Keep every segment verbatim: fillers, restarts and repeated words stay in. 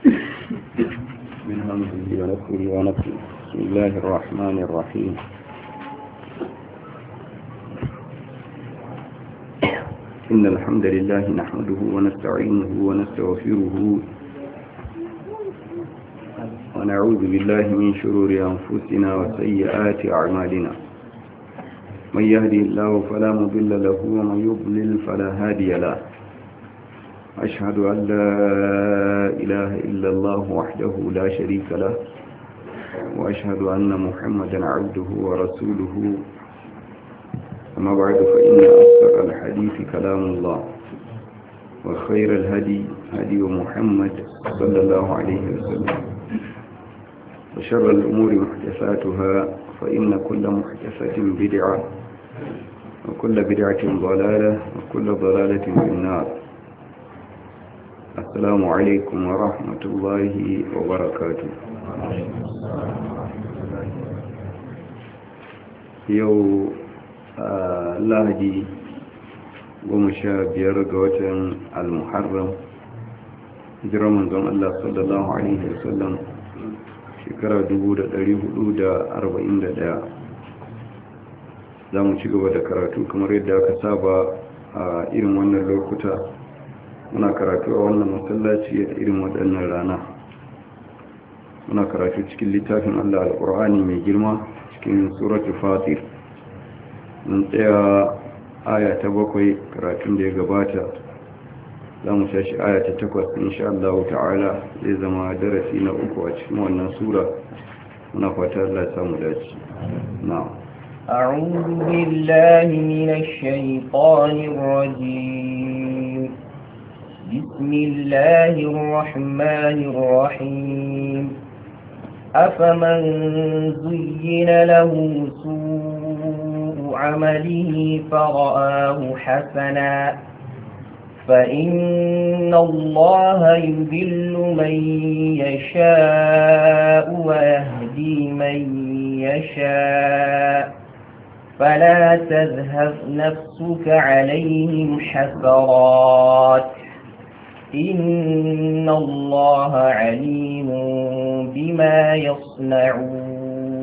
من همزه ونفخه ونفخه. بسم الله الرحمن الرحيم. إن الحمد لله نحمده ونستعينه ونستغفره ونعوذ بالله من شرور أنفسنا وسيئات أعمالنا. من يهدي الله فلا مضل له ومن يضلل فلا هادي له. أشهد أن لا إله إلا الله وحده لا شريك له، وأشهد أن محمدا عبده ورسوله. أما بعد، فإن أصدق الحديث كلام الله، وخير الهدي هدي محمد صلى الله عليه وسلم، وشر الأمور محدثاتها، فإن كل محدثة بدعة، وكل بدعة ضلالة، وكل ضلالة في النار. السلام عليكم ورحمة الله وبركاته. يوم lahadi goma sha biyar ga watan al-muharram, hijirar manzon Allah sallallahu alaihi wasallam shekara dubu da dari hudu da arba'in da daya. za mu ci gaba da karatu kamar yadda aka saba a irin wannan lokuta. muna karatu a wannan masallaci a irin waɗannan rana. muna karatu cikin littafin Allah al-Qur'ani mai girma, cikin suratul Fatir. mun tsaya aya ta bakwai karatun da ya gabata. za mu tashi aya ta takwas insha Allah ta'ala, zai zama darasi na uku a cikin wannan sura. muna fata Allah ya samu dace. na'am. a'udhu billahi minash shaitanir rajim. bismillahir rahmanir rahim. afaman zuyyina lahu su عمله فرآه حسنا فإن الله يضل من يشاء ويهدي من يشاء فلا تذهب نفسك عليهم حسرات إن الله عليم بما يصنعون.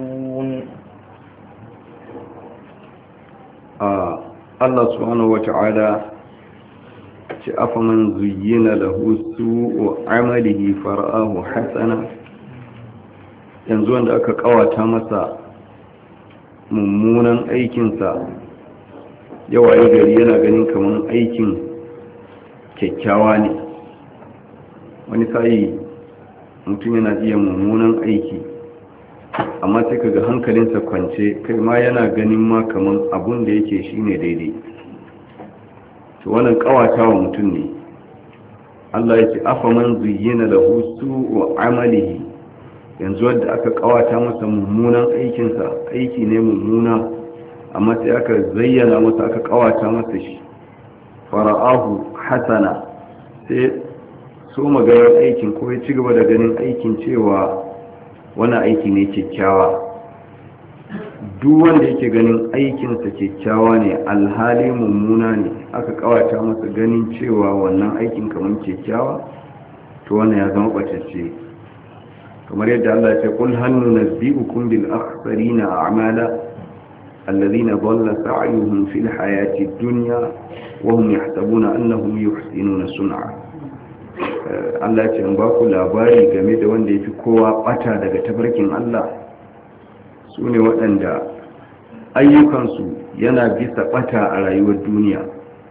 Allah subhanahu wata'ala ce afaman zuyyina lahu su'u amalihi fara'ahu hasana, yanzu wanda aka kawata masa mummunan aikinsa yawa gari yana ganin kaman aikin kyakkyawa ne. wani sai mutum yana iya mummunan aiki amma sai kaga hankalinsa kwance, kai ma yana ganin ma kaman abun da yake shine daidai. to wannan kawatawa mutum ne. Allah yake afaman zuyyina lahu su'u amalihi, yanzu wanda aka kawata masa mummunan aikinsa, aiki ne mummuna amma sai aka zayyana masa, aka kawata masa shi, fara'ahu hasana, sai so maganar aikin ko ya ci gaba da ganin aikin cewa wani aiki ne kyakkyawa. duk wanda yake ganin aikinsa kyakkyawa ne alhali mummuna ne, aka kawata masa ganin cewa wannan aikin kamar kyakkyawa, to wannan ya zama ɓatacce. kamar yadda Allah ya ce qul hal nunabbi'ukum bil akhsarina a'mala alladhina dhalla sa'yuhum fil hayati dunya wa hum yahsabuna annahum yuhsinuna sun'a. Allah ya ce in ba ku labari game da wanda ya fi kowa bata daga tafarkin Allah, su ne waɗanda ayyukansu yana bisa bata a rayuwar duniya,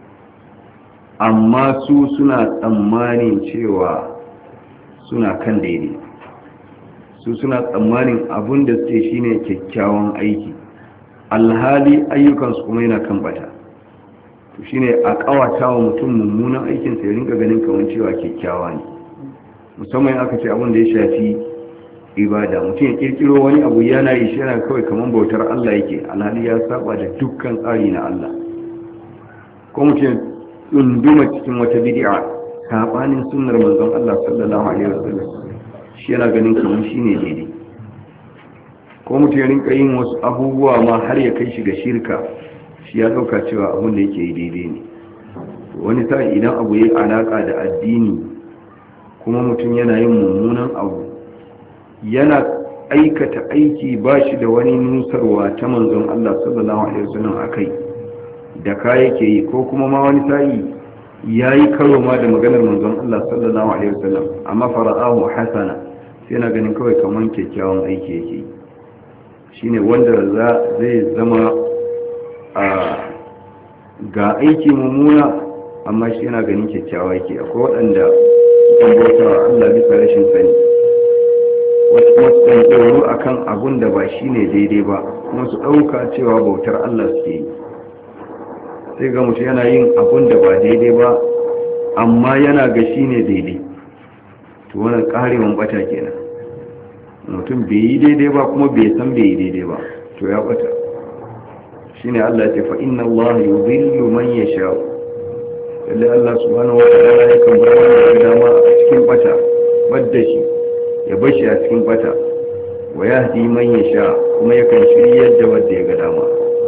amma su suna tsammanin cewa suna kan daidai. su suna tsammanin abin da suke shine kyakkyawan aiki, alhali ayyukansu kuma yana kan bata. to shine a kawata wa mutum mummunan aikinsa ya rinka ganin kamar cewa kyakkyawa ne. musamman aka ce abin da ya shafi ibada, mutum ya kirkiro wani abu yana yi shi yana kawai kamar bautar Allah yake, alhali ya saba da dukkan tsari na Allah. ko mutum ya tsunduma cikin wata bid'a sabanin sunnar manzon Allah sallallahu alaihi wasallam, shi yana ganin kamar shine daidai. ko mutum ya rinka yin wasu abubuwa ma har ya kai shi ga shirka, shi ya dauka cewa abin da yake yi daidai ne. wani sa'i idan abu yayi alaka da addini kuma mutum yana yin mummunan abu yana aikata aiki ba shi da wani nusarwa ta manzon Allah sallallahu alaihi wasallam akai da ka yake yi ko kuma ma wani sa'i yayi karo ma da maganar manzon Allah sallallahu alaihi wasallam amma fara'ahu hasana sai na ganin kawai kaman kyakkyawan aiki yake shine wanda za zai zama a ga aiki mummuna amma shi yana ganin kyakkyawa yake akwai waɗanda sukan bauta wa Allah bisa rashin sani wasu kuma sukan tsoro akan abun da ba shi ne daidai ba kuma su ɗauka cewa bautar Allah suke yi sai ga mutum yana yin abun da ba daidai ba amma yana ga shi ne daidai to wannan ƙarewan bata kenan mutum bai yi daidai ba kuma bai san bai yi daidai ba to ya bata shine Allah ya ce fa inna Allah yudhillu man yasha lalle Allah subhanahu wa ta'ala yakan bar wanda ya dama a cikin bata badda shi ya bashi a cikin bata wa yahdi man yasha kuma yakan shiryar da wanda ya ga dama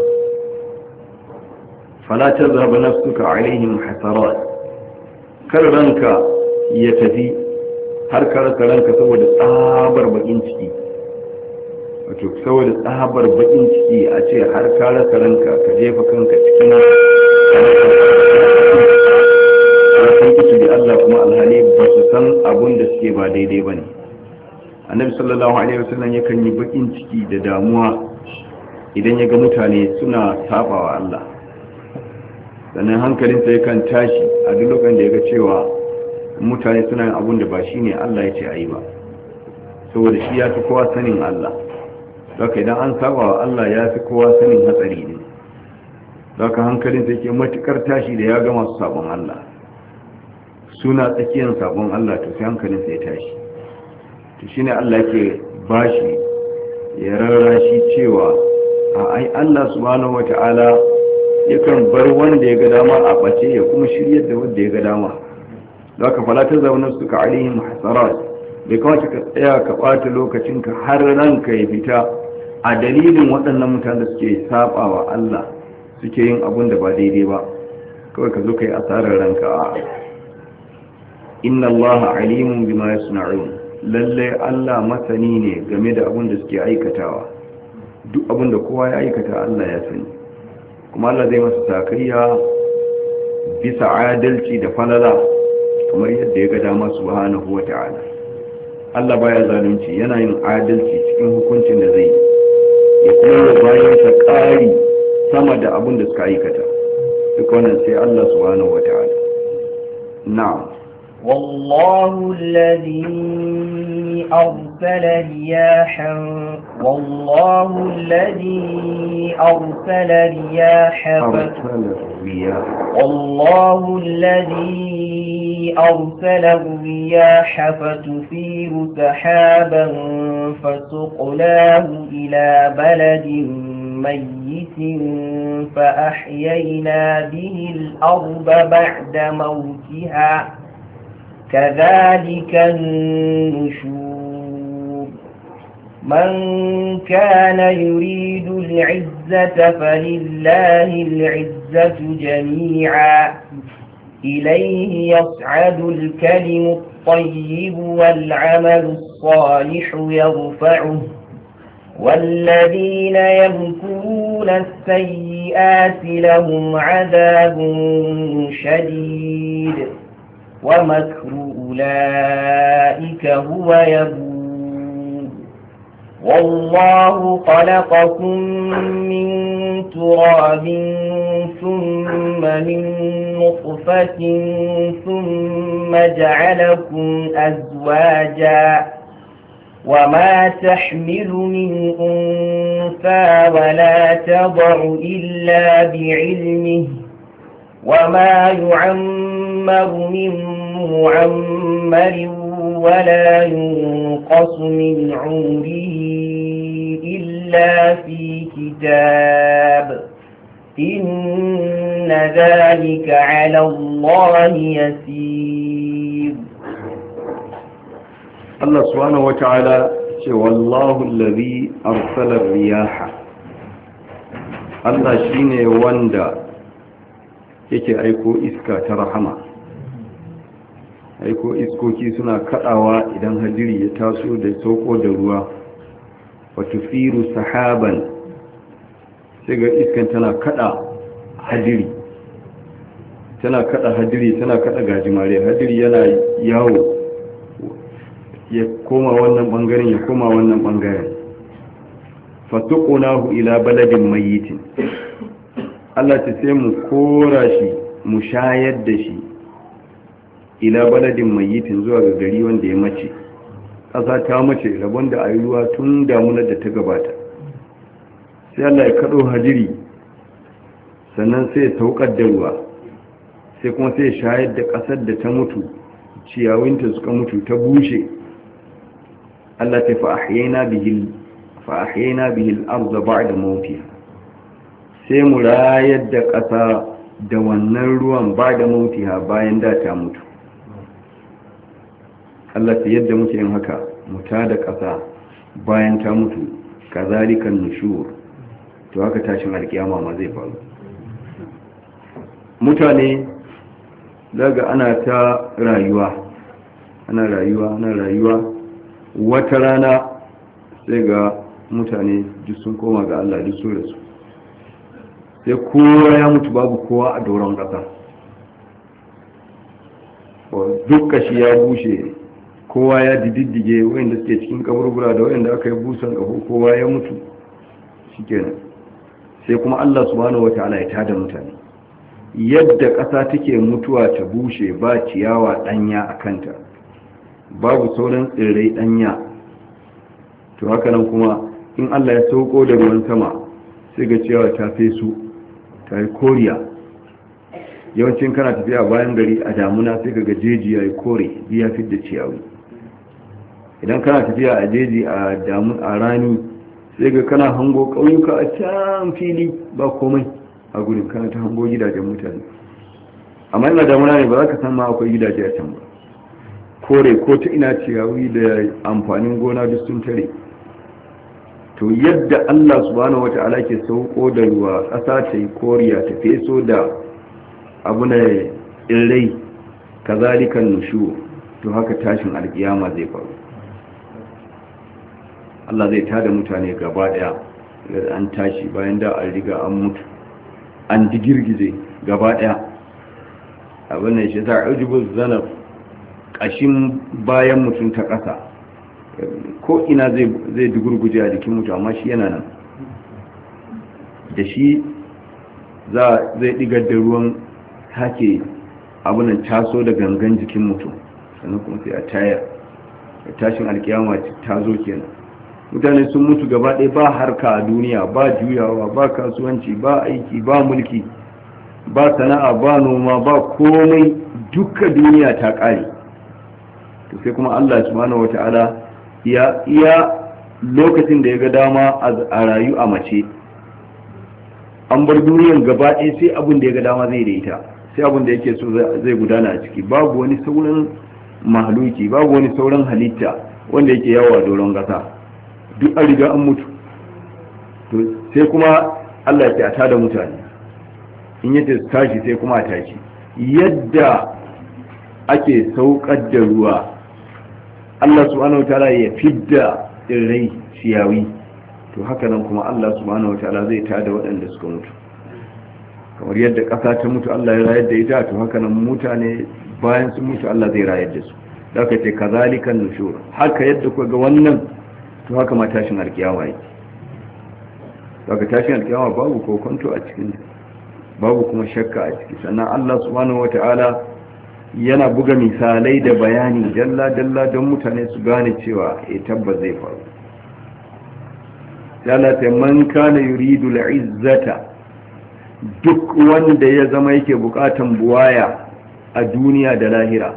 fala tazhab nafsuka alaihim hasarat kar ranka ya tafi har karka ranka saboda tsabar bakin ciki wato saboda tsabar bakin ciki a ce har karka ranka ka jefa kanka cikin sai kisu da Allah kuma alhali ba su san abun da suke ba daidai bane annabi sallallahu alaihi wasallam yakan yi bakin ciki da damuwa idan ya ga mutane suna sabawa Allah sannan hankalinsa yakan tashi a duk lokacin da ya ga cewa mutane suna yin abun da ba shi ne Allah ya ce a yi ba saboda shi ya fi kowa sanin Allah zaka idan an saba wa Allah ya fi kowa sanin hatsari ne zaka hankalin sai ke matukar tashi da ya ga masu sabon Allah suna tsakiyar sabon Allah to sai hankalin sai tashi to shine Allah yake bashi ya rarrashi cewa a ai Allah subhanahu wata'ala yakan bar wanda ya ga dama a bace ya kuma shiryar da wanda ya ga dama zaka fala ta zauna suka alaihim hasarat bai kawace ka tsaya ka bata lokacinka har ranka ya fita a dalilin waɗannan mutanen da suke sabawa Allah suke yin abun da ba daidai ba kawai ka zo kai asarar ranka a inna Allah alimun bima yasna'un lalle Allah masani ne game da abun da suke aikatawa duk abun da kowa ya aikata Allah ya sani kuma Allah zai masa sakayya bisa adalci da falala kamar yadda ya ga dama subhanahu wata'ala Allah baya zalunci yana yin adalci cikin hukuncin da zai ya kuma bayan ta ƙari sama da abin da suka aikata duk wannan sai Allah subhanahu wata'ala na'am والله الذي أرسل رياحا والله الذي أرسل رياحا والله الذي أرسل الرياح فتثير سحابا فسقناه إلى بلد ميت فأحيينا به الأرض بعد موتها كذلك النشور من كان يريد العزة فلله العزة جميعا إليه يصعد الكلم الطيب والعمل الصالح يرفعه والذين يمكرون السيئات لهم عذاب شديد ومكر أولئك هو يبور والله خلقكم من تراب ثم من نطفة ثم جعلكم أزواجا وما تحمل من أنثى ولا تضع إلا بعلمه وما يعمر من معمر ولا ينقص من عمره إلا في كتاب إن ذلك على الله يسير الله سبحانه وتعالى والله الذي أرسل الرياح الله شيني وندا yake aiko iska ta rahama aiko iskoki suna kadawa idan hadiri ya taso da sauko da ruwa wa tufiru sahaban sai ga iskan tana kada hadiri tana kada hadiri tana kada gajimare hadiri yana yawo ya koma wannan bangaren ya koma wannan bangaren fatuqunahu ila baladin mayyitin Allah ta sai mu kora shi mu shayar da shi ila baladin mayyitin zuwa ga gari wanda ya mace ƙasa ta mace rabon da ayi ruwa tun damunar da ta gabata sai Allah ya kado hadiri sannan sai ya saukar da ruwa sai kuma sai ya shayar da ƙasar da ta mutu ciyawinta suka mutu ta bushe Allah ta fa ahyayna bihi fa ahyayna bihi al-ardh ba'da mawtiha sai mu rayar da ƙasa da wannan ruwan ba'da mawtiha bayan da ta mutu Allah ta yadda muke yin haka muta da ƙasa bayan ta mutu kazalikan nushur to haka tashin alkiyama ma zai faru mutane daga ana ta rayuwa ana rayuwa ana rayuwa wata rana sai ga mutane duk sun koma ga Allah duk sun rasu sai kowa ya mutu babu kowa a doron ƙasa duk kashi ya bushe kowa ya diddige wayanda suke cikin kaburbura da wayanda aka yi busan kafo kowa ya mutu shikenan sai kuma Allah subhanahu wataala ya tada mutane yadda ƙasa take mutuwa ta bushe ba ciyawa danya a kanta babu sauran tsirrai danya to haka nan kuma in Allah ya sauko da ruwan sama sai ga ciyawa ta fesu ta yi koriya yawancin kana tafiya bayan gari a damuna sai ga jeji ya yi kore ya fi da ciyawi idan kana tafiya a jeji a damun a rani sai ga kana hango ƙauyuka a can fili ba komai a gudun kana ta hango gidajen mutane amma ina damuna ne ba za ka san ma akwai gidaje a can ba kore ko ta ina ciyawi da amfanin gona duk sun tare to yadda Allah subhanahu wata'ala ke sauko da ruwa ƙasa ta yi koriya ta feso da abu na irrai kazalikan nushu to haka tashin alkiyama zai faru Allah zai tada mutane gaba daya da an tashi bayan da an riga an mutu an digirgize gaba daya abin da shi ta ujubu zanab kashin bayan mutum ta ƙasa ko ina zai zai digurguje a jikin mutum amma shi yana nan da shi za zai digar da ruwan take abunan taso da gangan jikin mutum sannan kuma sai a tayar tashin alkiyama ta zo kenan mutane sun mutu gaba ɗaya ba harka a duniya ba juyawa ba kasuwanci ba aiki ba mulki ba sana'a ba noma ba komai duka duniya ta ƙare to sai kuma Allah subhanahu wata'ala ya iya lokacin da ya ga dama a rayu a mace an bar duniyan gaba ɗaya sai abin da ya ga dama zai da ita sai abin da yake so zai gudana a ciki babu wani sauran mahaluki babu wani sauran halitta wanda yake yawa doron gasa duk an riga an mutu to sai kuma Allah ya ce a tada mutane in yace su tashi sai kuma a tashi yadda ake saukar da ruwa Allah subhanahu wataala ya fidda tsirrai ciyawi to haka nan kuma Allah subhanahu wataala zai tada waɗanda suka mutu kamar yadda ƙasa ta mutu Allah ya rayar da ita to haka nan mutane bayan sun mutu Allah zai rayar da su da aka ce kazalikan nushur haka yadda kuka ga wannan to haka ma tashin alkiyama yake daga tashin alkiyama babu kokonto a cikin babu kuma shakka a ciki sannan Allah subhanahu wataala yana buga misalai da bayani dalla dalla don mutane su gane cewa eh tabbas zai faru yana ta man kana yuridu al'izzata duk wanda ya zama yake bukatan buwaya a duniya da lahira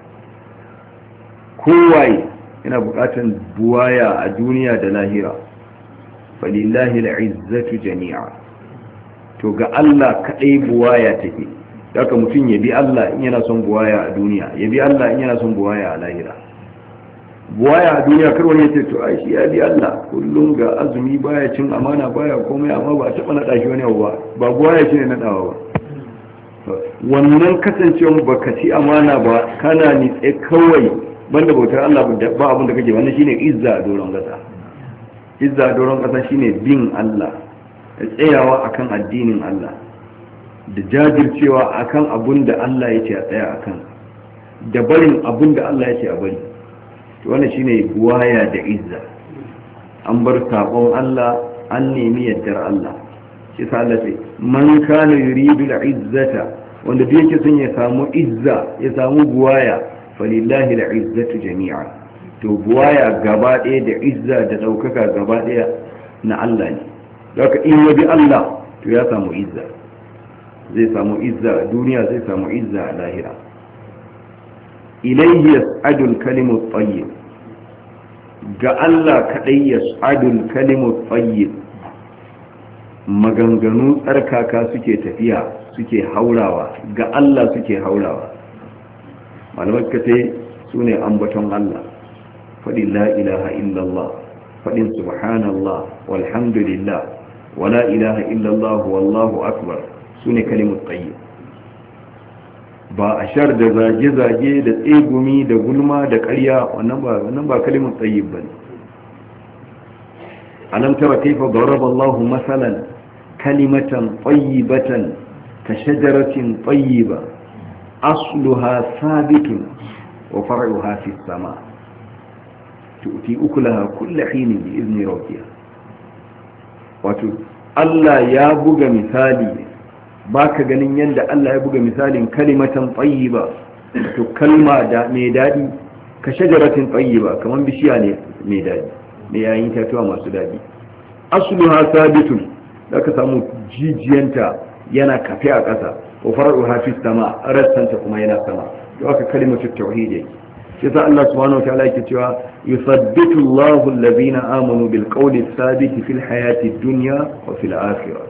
kowaye yana bukatan buwaya a duniya da lahira falillahi al'izzatu jami'a to ga Allah kadai buwaya take daga mutum ya bi Allah in yana son buwaya a duniya ya bi Allah in yana son buwaya a lahira buwaya a duniya kar wani yace to ai shi ya bi Allah kullum ga azumi baya cin amana baya komai amma ba taba nada shi wani ba ba buwaya shine nadawa ba wannan kasancewa baka ci amana ba kana ni tsaye kawai banda bautar Allah ba abin da kake wannan shine izza a doron kasa izza a doron kasa shine bin Allah da tsayawa akan addinin Allah da jajircewa akan abun da Allah ya ce a tsaya akan da barin abun da Allah ya ce a bari to wannan shine buwaya da izza an bar sabon Allah an nemi yaddar Allah shi sa Allah ce man kana yuridu al-izzata wanda da yake son ya samu izza ya samu buwaya falillahi al-izzatu jami'a to buwaya gaba ɗaya da izza da daukaka gaba ɗaya na Allah ne daga in yabi Allah to ya samu izza zai samu izza a duniya zai samu izza a lahira ilayhi yas'adu al-kalimu at-tayyib ga Allah kadai yas'adu al-kalimu at-tayyib maganganu tsarkaka suke tafiya suke haurawa ga Allah suke haurawa malamai kace sune ambaton Allah faɗin la ilaha illallah faɗin subhanallah walhamdulillah wala ilaha illallah wallahu akbar sune kalimut tayyib ba a shar da zage-zage da tsegumi da gulma da ƙarya wannan ba wannan ba kalimut tayyib bane alam tara kayfa daraba Allah masalan kalimatan tayyibatan ka shajaratin tayyiba asluha thabitun wa far'uha fis sama' tu'ti ukulaha kulla hinin bi izni rabbiha wato Allah ya buga misali baka ganin yanda Allah ya buga misalin kalimatan tayyiba to kalma da mai dadi ka shajaratin tayyiba kaman bishiya ne mai dadi mai yayin tatuwa masu dadi asluha sabitun zaka samu jijiyanta yana kafe a ƙasa wa far'uha fis sama rassanta kuma yana sama to aka kalimatu tauhid yasa Allah subhanahu wa ta'ala yake cewa yuthabbitu Allahu alladhina amanu bil qawli thabit fil hayati dunya wa fil akhirah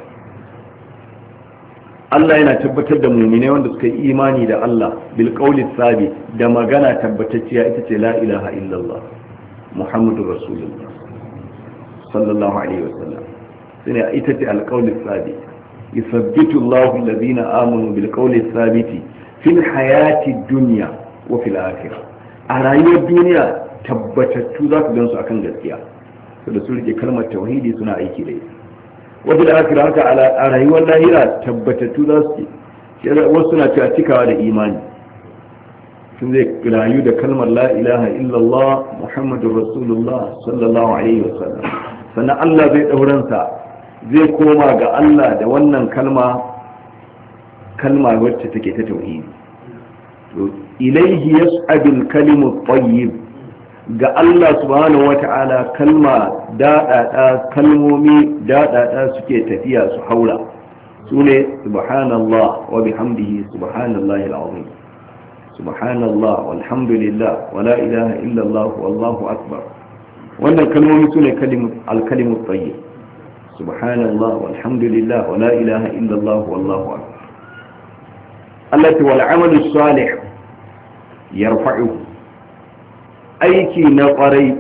Allah yana tabbatar da mu'mine wanda suka yi imani da Allah bil qawli thabit da magana tabbatacciya ita ce la ilaha illallah muhammadur rasulullah sallallahu alaihi wasallam sai ita ce al qawli thabit yuthabbitu Allahu alladhina amanu bil qawli thabit fil hayati dunya wa fil akhirah a rayuwar duniya tabbatattu za ku gansu akan gaskiya da su rike kalmar tauhidi suna aiki da ita wasu da aka haka a rayuwar lahira tabbatattu za su ce wasu suna cewa cikawa da imani sun zai rayu da kalmar la ilaha illallah muhammadur rasulullah sallallahu alaihi wasallam sannan Allah zai dauransa zai koma ga Allah da wannan kalma kalma wacce take ta tauhidi ilaihi yas'adul kalimu tayyib ga Allah subhanahu wata'ala kalma dadada kalmomi dadada suke tafiya su haura sune subhanallah wa bihamdihi subhanallahi alazim subhanallah walhamdulillah wala ilaha illa Allah wallahu akbar wannan kalmomi sune kalimu al-kalimu tayyib subhanallah walhamdulillah wala ilaha illa Allah wallahu akbar allati wal amalu salih yarfa'u aiki na kwarai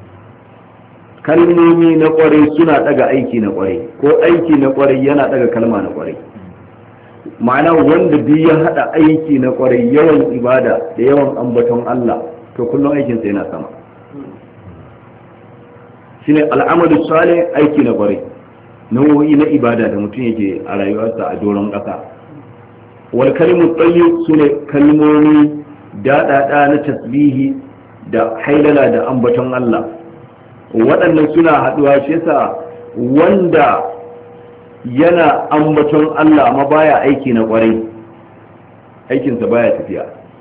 kalmomi na kwarai suna daga aiki na kwarai ko aiki na kwarai yana daga kalma na kwarai ma'ana wanda duk ya hada aiki na kwarai yawan ibada da yawan ambaton Allah to kullum aikin sa yana sama shine al'amalu salih aiki na kwarai nau'i na ibada da mutum yake a rayuwarsa a doron kasa wal kalimu tayyib sune kalmomi daɗaɗa na tasbihi da hailala da ambaton Allah waɗannan suna haɗuwa shi yasa wanda yana ambaton Allah amma baya aiki na ƙwarai aikinsa baya tafiya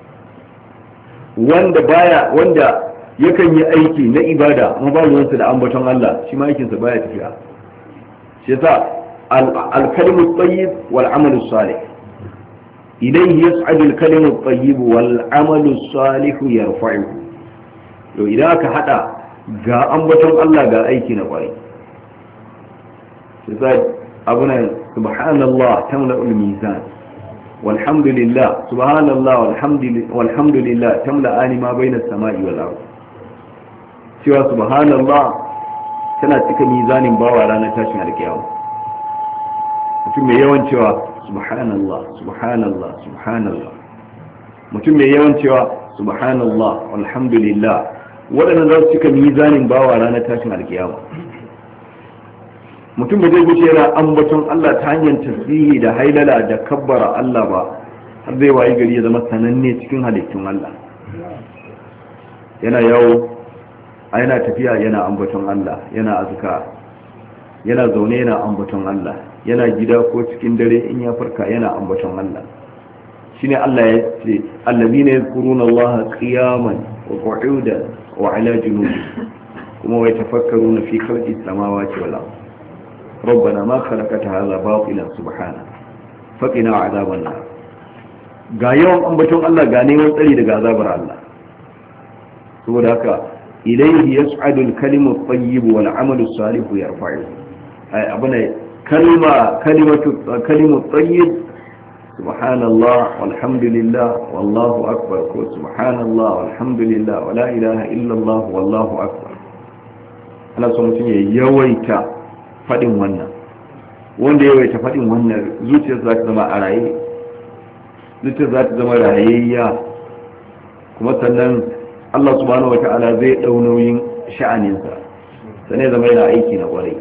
wanda baya wanda yakan yi aiki na ibada amma ba ruwansa da ambaton Allah shi ma aikinsa baya tafiya shi yasa al-kalimu tayyib wal amalu salih إليه يسعد الكلم الطيب والعمل الصالح يرفعه لو إذا كحدا جاء أنبتم الله جاء أيكنا قوي أبنا سبحان الله تملأ الميزان والحمد لله سبحان الله والحمد لله, والحمد لله تملأ ما بين السماء والأرض سوى سبحان الله tana cika mizanin bawa ranar tashin alkiyama mutum mai yawan cewa subhanallah subhanallah subhanallah. Mutum mai yawan cewa subhanallah alhamdulillah, waɗannan za su cika mizanin bawa ranar tashin alkiyama. Mutum ba zai wuce yana ambaton Allah ta hanyar tasbihi da hailala da kabbara Allah ba har zai wayi gari ya zama sananne cikin halittun Allah. Yana yawo a yana tafiya yana ambaton Allah, yana azka, yana zaune yana ambaton Allah, yana gida ko cikin dare in ya farka yana ambaton Allah. Shine Allah ya ce allazina yadhkuruna Allah qiyaman wa qu'udan wa ala junubihim kuma wa yatafakkaruna fi khalqis samawati wal ardh ربنا ما خلقت هذا باطلا سبحانه فقنا عذاب النار. ga yawan ambaton Allah ga neman tsari daga azabar Allah. saboda haka ilayhi yas'adu al-kalimu at-tayyib wal 'amalu as-salih yarfa'u. ay abuna kalma kalimatu kalimu at-tayyib subhanallah walhamdulillah wallahu akbar ko subhanallah walhamdulillah wala ilaha illa Allah wallahu akbar. ana so mutum ya yawaita faɗin wannan. wanda ya ta faɗin wannan zuciyar za ta zama a raye, zuciyar za ta zama rayayya, kuma sannan Allah subhanahu wa ta'ala zai ɗau nauyin sha'aninsa, sannan zama yana aiki na ƙwarai.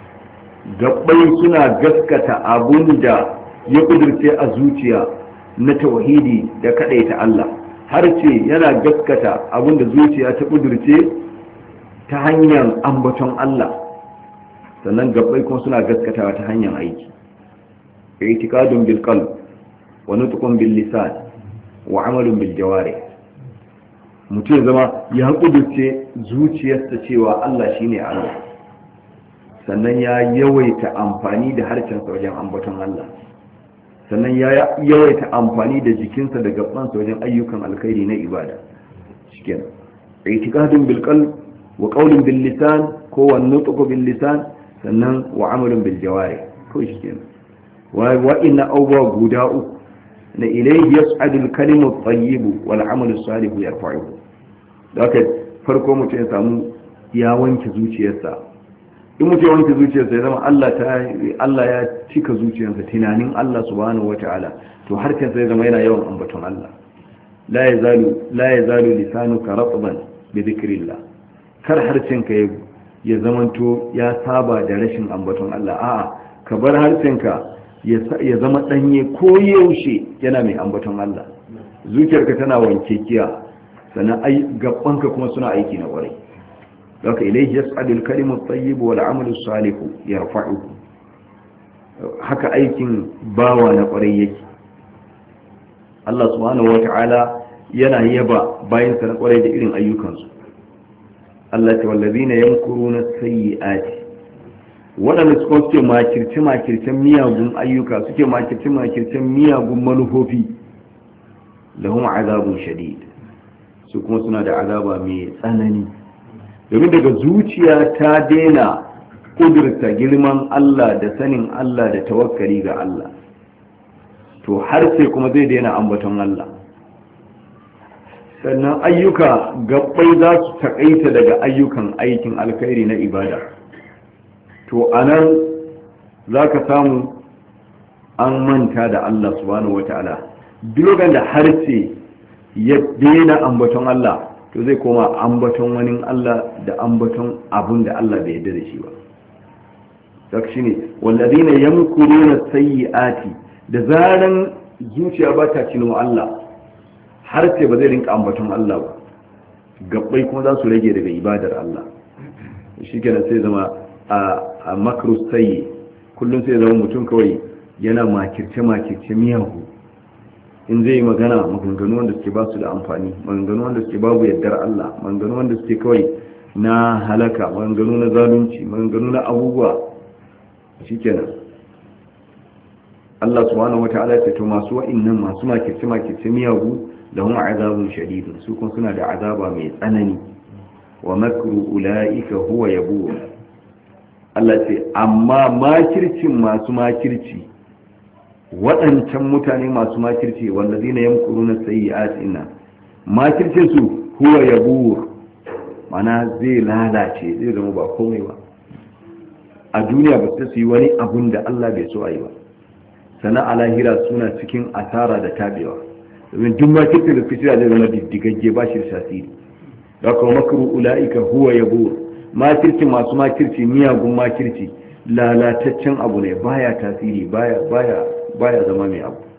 gabbai suna gaskata abun da ya ƙudurce a zuciya na tauhidi da kaɗaita Allah, har ce yana gaskata abun da zuciya ta ƙudurce ta hanyar ambaton Allah, sannan gabbai kuma suna gaskatawa ta hanyar aiki. i'tiqadun bil qalb wa nutqun bil lisan wa 'amalun bil jawarih. mutum zama ya kudurce zuciyarsa cewa Allah shine Allah, sannan ya yawaita amfani da harshensa wajen ambaton Allah, sannan ya yawaita amfani da jikinsa da gabansa wajen ayyukan alkhairi na ibada. shikenan i'tiqadun bil qalb wa qawlun bil lisan ko wa nutqu bil lisan sannan wa amalin bil jawari ko shi kenan. wa inna awwa guda uku na ilayhi yas'adu al kalimu at-tayyib wal amalu as-salih yarfa'uhu. haka farko mutum ya samu ya wanke zuciyarsa. in mutum ya wanke zuciyarsa ya zama Allah ta Allah ya cika zuciyarsa tunanin Allah subhanahu wata'ala, to harkar sai zama yana yawan ambaton Allah. la yazalu la yazalu lisanuka ratban bi dhikrillah. kar harcinka ya ya zamanto ya saba da rashin ambaton Allah. a'a ka bar harshenka ya zama danye ko yaushe yana mai ambaton Allah. zuciyarka tana wankekiya, sannan ai gabanka kuma suna aiki na kwarai. haka ilayhi yas'adu al-kalimu at-tayyib wal 'amalu as-salih yarfa'uhu. haka aikin bawa na kwarai yake. Allah subhanahu wata'ala yana yaba bayan sa na kwarai da irin ayyukansu. Allah ta wallazina yamkuruna sayyi'ati, waɗanda suka suke makirce makircen miyagun ayyuka, suke makirce makircen miyagun manufofi, lahum azabun shadid, su kuma suna da azaba mai tsanani. domin daga zuciya ta daina kudurta girman Allah da sanin Allah da tawakkali ga Allah, to har sai kuma zai daina ambaton Allah. sannan ayyuka gabbai za su takaita daga ayyukan aikin alkhairi na ibada. to anan za ka samu an manta da Allah subhanahu wata'ala. duk da harshe ya daina ambaton Allah, to zai koma ambaton wani Allah da ambaton abun da Allah bai yarda da shi ba. saka shine wallazina yamkuruna sayyi'ati, da zaran zuciya ba ta cino Allah, har sai ba zai rinka ambaton Allah ba, gabbai kuma za su rage daga ibadar Allah. shi kenan sai zama a makru sayyi, kullum sai zama mutum kawai yana makirce makirce miyagu. in zai magana maganganu wanda suke ba su da amfani, maganganu wanda suke babu yardar Allah, maganganu wanda suke kawai na halaka, maganganu na zalunci, maganganu na abubuwa. shikenan Allah subhanahu wata'ala ya ce to masu wa'annan masu makirce makirce miyagu lahum azabun shadid, su kuma suna da azaba mai tsanani. wa makru ulaika huwa yabur. Allah ce amma makircin masu makirci, waɗancan mutane masu makirci wanda zina yamkuruna sayyi'at inna, makircin su huwa yabur, mana zai lalace, zai zama ba komai ba a duniya. ba su yi wani abun da Allah bai so a yi ba. sana a lahira suna cikin asara da tabewa domin duk makirci da fitira zai zama diddigagge ba shi da tasiri da kuma makaru ula'ika huwa yabo makirci masu makirci miyagun makirci lalataccen abu ne baya tasiri baya baya baya zama mai abu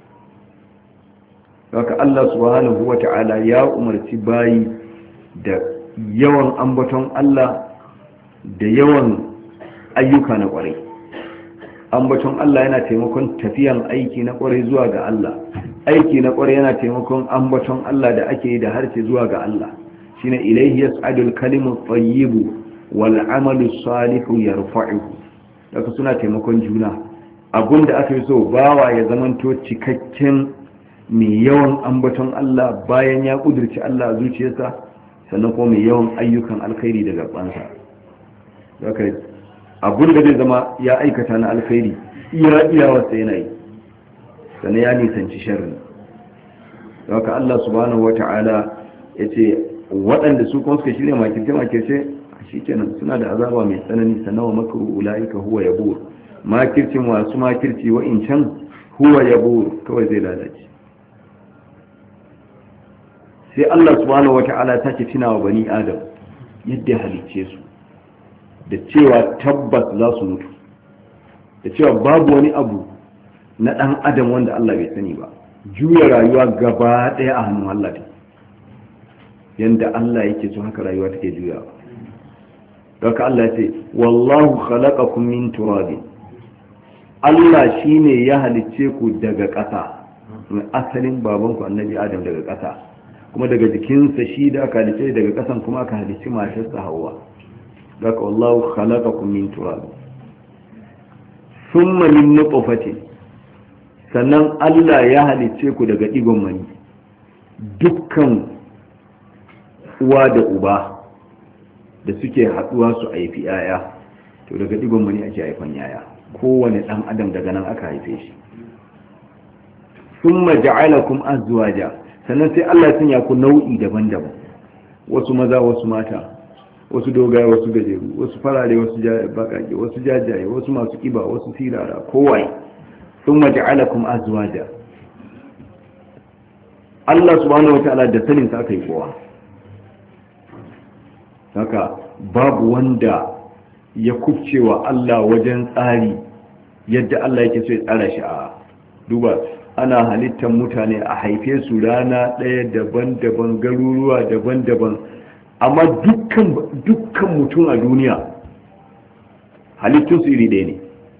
haka Allah subhanahu wata'ala ya umarci bayi da yawan ambaton Allah da yawan ayyuka na kwarai. Ambaton Allah yana taimakon tafiyan aiki na kwarai zuwa ga Allah, aiki na kwarai yana taimakon ambaton Allah da ake yi da harshe zuwa ga Allah. Shine ilaihi yas'adul kalimu tayyibu wal amalu salihu yarfa'uhu. Daga suna taimakon juna. Abunda aka yi so bawa ya zamanto cikakken mai yawan ambaton Allah bayan ya kudurci Allah a zuciyarsa, sannan kuma mai yawan ayyukan alkhairi daga gabansa. Daga abun da zai zama ya aikata na alkhairi iya iyawarsa yana yi, sannan ya nisanci sharri. Daga Allah subhanahu wata'ala ya ce waɗanda su kuma suka shirya makirce-makirce shi kenan suna da azaba mai tsanani, sannan wa makaru ula'ika huwa yabur. Makircin wasu makirci wa'incan huwa yabur kawai zai lalace. Sai Allah subhanahu wata'ala ta ce tunawa bani Adam yadda halicce su da cewa tabbas za su mutu, da cewa babu wani abu na ɗan adam wanda Allah bai sani ba. Juya rayuwa gaba ɗaya a hannun Allah ne, yanda Allah yake so haka rayuwa take juyawa. Daga Allah ya ce wallahu khalaqakum min turabin, Allah shine ya halicce ku daga ƙasa. Asalin babanku annabi Adam daga ƙasa, kuma daga jikinsa shi da aka halice daga kasan kuma aka halici matarsa Hawwa. Daga wallahu khalaqakum min turab thumma min nutfatin, sannan Allah ya halice ku daga digon mani. Dukkan uwa da uba da suke haduwa su haifi yaya, to daga digon mani ake haifan yaya. Kowane dan adam daga nan aka haife shi. thumma ja'alakum azwaja, sannan sai Allah ya sanya ku nau'i daban-daban, wasu maza wasu mata, wasu dogaye wasu gajeru, wasu farare wasu bakake, wasu jajaye, wasu masu kiba wasu sirara, kowai. thumma ja'alakum azwaja, Allah subhanahu wataala da sanin sa aka yi kowa. Haka babu wanda ya kubcewa Allah wajen tsari yadda Allah yake so ya tsara shi. A duba, ana halittar mutane a haife su rana ɗaya daban-daban, garuruwa daban-daban, amma dukkan dukkan mutum a duniya halittun su iri ɗaya ne,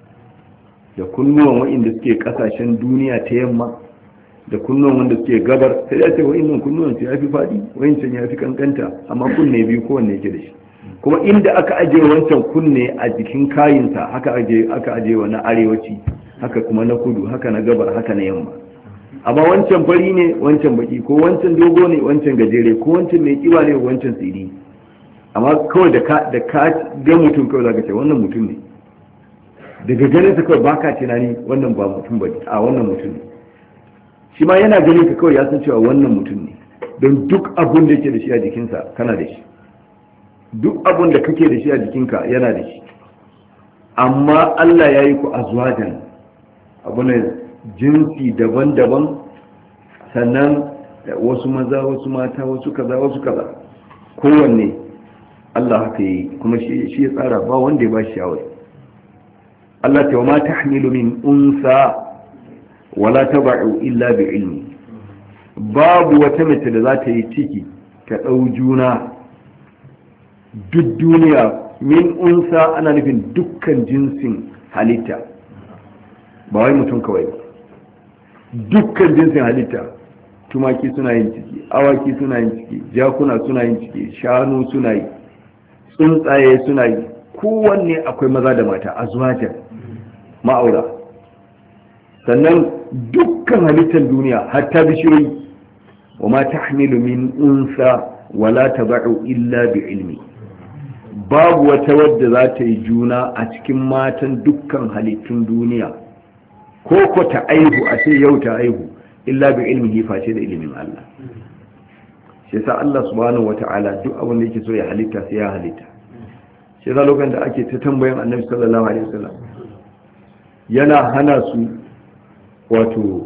da kunnuwan wa'inda suke ƙasashen duniya ta yamma da kunnuwan wanda suke gabar. sai ya ce wa'innan kunnuwan su ya fi faɗi, wa'incan ya fi kankanta, amma kunne biyu kowanne yake da shi. kuma inda aka ajiye wancan kunne a jikin kayinsa haka aka ajiye wa na arewaci, haka kuma na kudu, haka na gabar, haka na yamma. amma wancan fari ne wancan baki, ko wancan dogo ne wancan gajere, ko wancan mai kiba ne wancan tsiri. amma kawai da ka da ka ga mutum kawai zaka ce wannan mutum ne, daga ganin sa kawai baka tunani wannan ba mutum bane, a wannan mutum ne. shi ma yana ganin ka kawai ya san cewa wannan mutum ne, don duk abun da yake da shi a jikinsa kana da shi, duk abun da kake da shi a jikinka yana da shi. amma Allah ya yi ku azwajan, abu ne jinsi daban-daban, sannan wasu maza wasu mata wasu kaza wasu kaza, kowanne Allah haka yi, kuma shi ya tsara, ba wanda ya ba shi shawari. Allah ta wa ma tahmilu min unsa wala taba'u illa bi ilmi, babu wata mace da za ta yi ciki ta ɗau juna duk duniya. Min unsa ana nufin dukkan jinsin halitta, ba wai mutum kawai ba, dukkan jinsin halitta. Tumaki suna yin ciki, awaki suna yin ciki, jakuna suna yin ciki, shanu suna yi, tsuntsaye suna yi, kowanne akwai maza da mata, azwaja, ma'aura. sannan dukkan halittar duniya hatta bishiyoyi, wa ma tahmilu min unsa wala taba'u illa bi ilmi, babu wata wadda za ta yi juna a cikin matan dukkan halittun duniya, ko ko ta aihu a ce yau ta aihu, illa bi ilmihi, face da ilimin Allah. shi yasa Allah subhanahu wata'ala duk abin da yake so ya halitta sai ya halitta. shi yasa lokacin da ake ta tambayan Annabi sallallahu alaihi wasallam yana hana su wato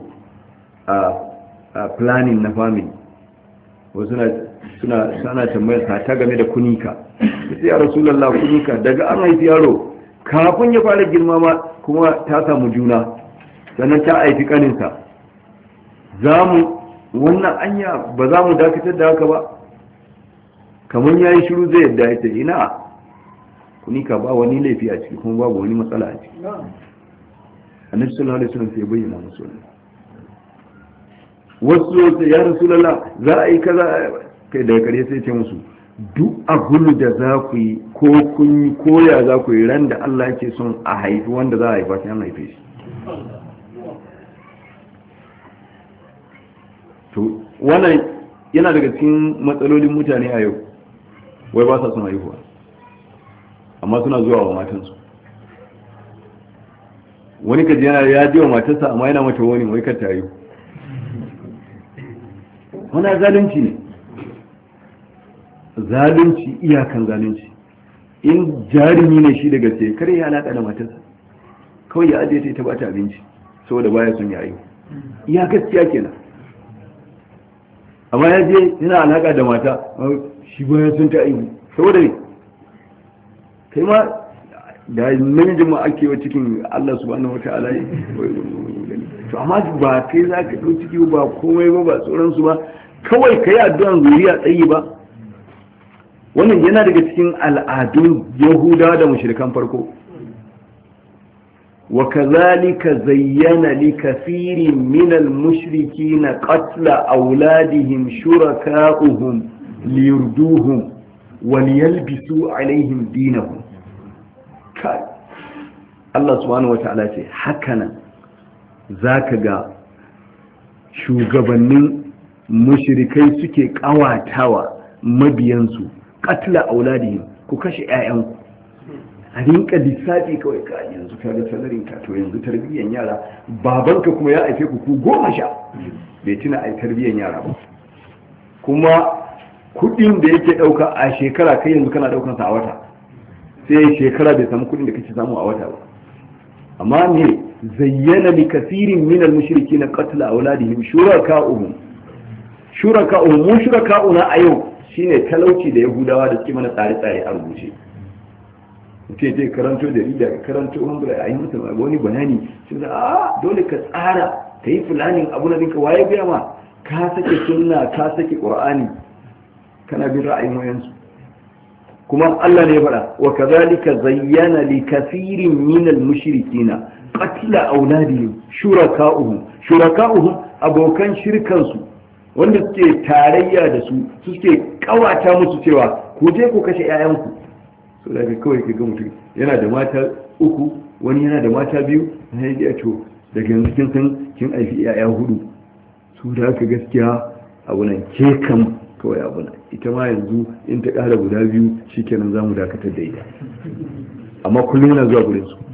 a planning na family wasu suna suna sana tambayar ta game da kunika sai ya rasulullah kunika daga an haifi yaro kafin ya fara girma ma kuma ta samu juna sannan ta haifi kaninsa zamu wannan anya ba za mu dakatar da haka ba kamar yayi shiru zai yadda ya ce ina kunika ba wani laifi a ciki kuma babu wani matsala a ciki annabi sallallahu alaihi wasallam sai ya bayyana musu wasu ya rasulullah za a yi kaza kai daga kare sai ce musu duk abun da za ku yi ko kun yi koya za ku yi ran da Allah yake son a haifi wanda za a haifa sai an haife shi to wannan yana daga cikin matsalolin mutane a yau wai ba sa son haihuwa amma suna zuwa wa matansu wani kaji yana ya ji wa matarsa amma yana mata wani wai kar ta haihu wani zalunci ne zalunci iyakan zalunci in jarumi ne shi daga ce kare ya alaƙa da matarsa kawai ya ajiye ta ba ta abinci saboda baya sun yayi iya gaskiya kenan amma ya je yana alaƙa da mata shi baya sun ta aihu saboda ne kai ma da namijin ma ake wa cikin Allah subhanahu wa ta'ala to amma ba kai za ka ɗau ciki ba komai ba ba tsoronsu ba kawai ka yi addu'an zuriya tsayi ba wannan yana daga cikin al'adun yahudawa da mushrikan farko wa kazalika zayyana li kathirin min al-mushrikeena qatla awladihim shuraka'uhum liyurduhum wa liyalbisu alaihim dinahum kai Allah subhanahu wa ta'ala ce hakanan zaka ga shugabannin mushrikai suke kawatawa mabiyansu katla auladihim ku kashe ƴaƴanku a rinka lissafi kawai ka yanzu ka ga salarin ka to yanzu tarbiyyan yara babanka kuma ya aife ku ku goma sha bai tuna ai tarbiyyan yara ba kuma kudin da yake dauka a shekara kai yanzu kana daukan sa a wata sai shekara bai samu kudin da kake samu a wata ba amma ne zayyana li kathirin min al-mushrikeena qatla auladihim shuraka'uhum shuraka'uhum mu shuraka'una a yau shine talauci da yahudawa da suke mana tsare-tsare a rubuce mutum zai karanto da rida ka karanto wanda a yi musu wani bayani sun da a dole ka tsara ka yi fulanin abu na dinka waye biya ma ka sake sunna ka sake qur'ani kana bin ra'ayin wayansu kuma Allah ne ya faɗa wa kazalika zayyana li kathirin min al-mushrikeena qatla awladihim shuraka'uhum shuraka'uhum abokan shirkansu wanda suke tarayya da su suke kawata musu cewa ku je ku kashe 'ya'yanku so da kawai ka ga mutum yana da mata uku wani yana da mata biyu na yi to daga yanzu kin san kin aifi 'ya'ya hudu su da haka gaskiya abu nan ke kam kawai abu nan ita ma yanzu in ta ƙara guda biyu shikenan za mu dakatar da ita amma kullum yana zuwa gurin su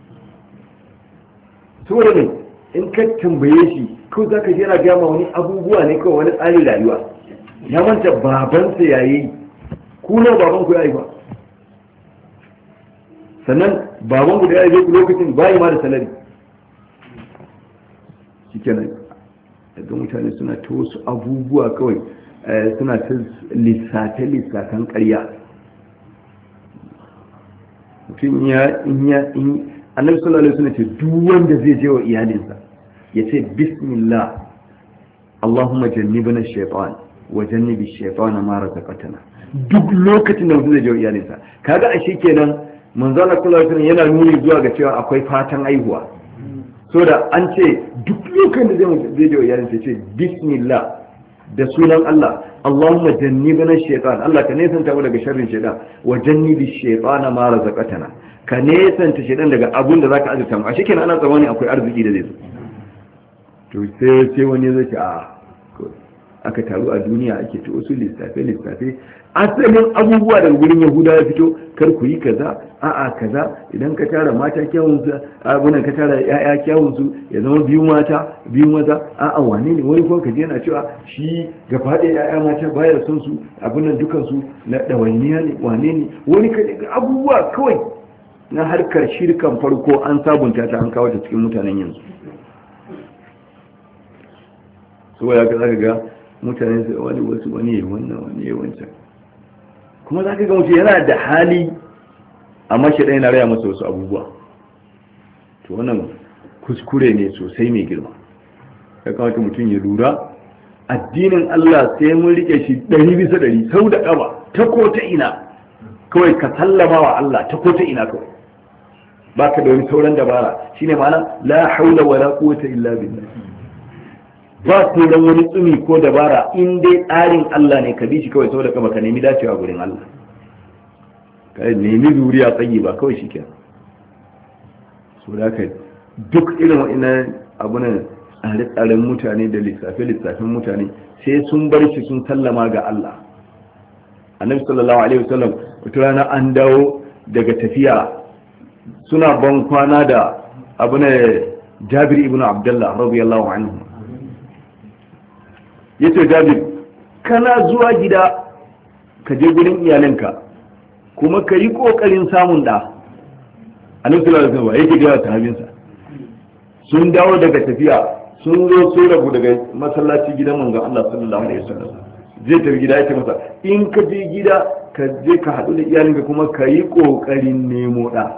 saboda ne in ka tambaye shi ko za ka jera gama wani abubuwa ne kawai wani tsarin rayuwa ya manta babansa ya yi kuna babanku ya yi ba sannan babanku da ya yi lokacin bayi ma da salari shi kenan daga mutane suna ta wasu abubuwa kawai suna ta lissafe-lissafen karya mutum ya in annabi sallallahu alaihi wasallam ce duk wanda zai je wa iyalinsa ya ce bismillah Allahumma jannibna ash-shaytan wa jannibi ash-shaytana ma razaqtana duk lokacin da mutum zai je wa iyalinsa kaga ashe kenan manzo Allah sallallahu alaihi wasallam yana nuni zuwa ga cewa akwai fatan aihuwa so da an ce duk lokacin da zai je wa iyalinsa ya ce bismillah da sunan Allah Allahumma jannibna ash-shaytan Allah ka nesanta mu daga sharrin shaytan wa jannibi ash-shaytana ma razaqtana ka nesanta shaytan daga abun da zaka azurta mu ashe kenan ana tsamani akwai arziki da zai zo to sai sai wani zai ce a aka taru a duniya ake ta wasu lissafe lissafe asalin abubuwa daga gurin yahuda ya fito kar ku yi kaza a'a kaza idan ka tara mata kyawun su abunan ka tara yaya kyawun su ya zama biyu mata biyu maza a'a wane ne wani kuma kaje yana cewa shi ga fade yaya mata baya son su abunan dukan su na dawainiya ne wane ne wani abubuwa kawai na harkar shirkan farko an sabunta ta an kawo ta cikin mutanen yanzu saboda ka zaka ga mutane sai wani wasu wani wannan wani wancan kuma zaka ga mutum yana da hali amma shi ɗaya na raya masa wasu abubuwa to wannan kuskure ne sosai mai girma ya kamata mutum ya lura addinin Allah sai mun rike shi ɗari bisa ɗari sau da ƙaba ta ko ta ina kawai ka sallama wa Allah ta ko ta ina kawai ba ka da wani sauran dabara shine ma'ana la haula wa la quwwata illa billah ba sauran wani tsumi ko dabara in dai tsarin Allah ne ka bi shi kawai sau da ƙaba ka nemi dacewa gurin Allah ka nemi zuriya tsayi ba kawai shi kenan so da ka duk irin wa'ina abunan tsare-tsaren mutane da lissafe-lissafen mutane sai sun bar shi sun sallama ga Allah. Annabi sallallahu alaihi wasallam wata rana an dawo daga tafiya suna ban kwana da abunan Jabir ibn Abdullah radiyallahu anhu yace Jabir kana zuwa gida ka je gurin iyalinka kuma ka yi kokarin samun da Annabi sallallahu alaihi wasallam yake ga sahabinsa sun dawo daga tafiya sun zo sun rabu daga masallaci gidan manzon Allah sallallahu alaihi wasallam zai tafi gida yake masa in ka je gida ka je ka haɗu da iyalinka kuma ka yi kokarin nemo da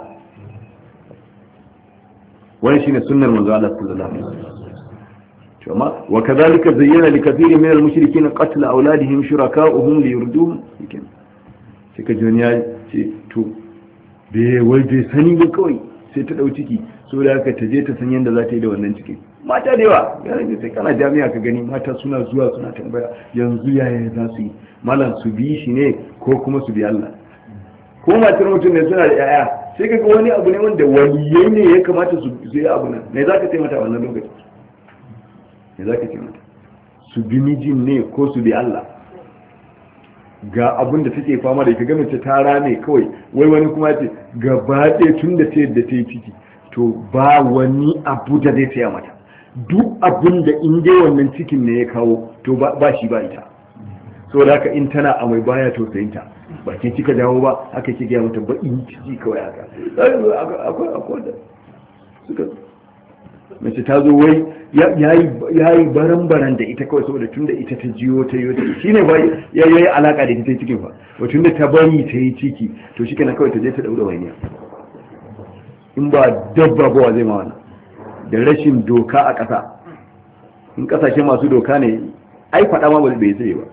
wani shine sunnar manzon Allah sallallahu alaihi wasallam kuma wa kadhalika zayyana likathirin min al-mushrikeen qatl awladihim shuraka'uhum liyurduhum sai ka joniya ce to bai wai bai sani ba kawai sai ta dau ciki so da haka ta je ta san yadda za ta yi da wannan ciki mata da yawa yana sai kana jami'a ka gani mata suna zuwa suna tambaya yanzu yaya za su yi malam su bi shi ne ko kuma su bi Allah ko matar mutum ne suna da yaya sai kaga wani abu ne wanda waliyai ne ya kamata su yi abu nan me za ka ce mata wannan lokaci me za ka ce mata su bi mijin ne ko su bi Allah ga abin da take fama da ita ga mace ta rame kawai wai wani kuma ce gaba ɗaya tun da ta yadda ta yi ciki to ba wani abu da zai saya mata duk abin da in dai wannan cikin ne ya kawo to ba shi ba ita so da haka in tana amai baya tausayin ta ba ke kika jawo ba haka kike gaya mata ba in ciki kawai haka akwai akwai da suka mace ta zo wai ya yi baran-baran da ita kawai saboda tun da ita ta jiyo ta yi shi ne ba ya yi alaka da ita cikin fa tun da ta bari ta yi ciki to shi kenan kawai ta je ta daura wainiya in ba dabba ba zai ma wannan da rashin doka a ƙasa in ƙasashe masu doka ne ai faɗa ma bai tsaye ba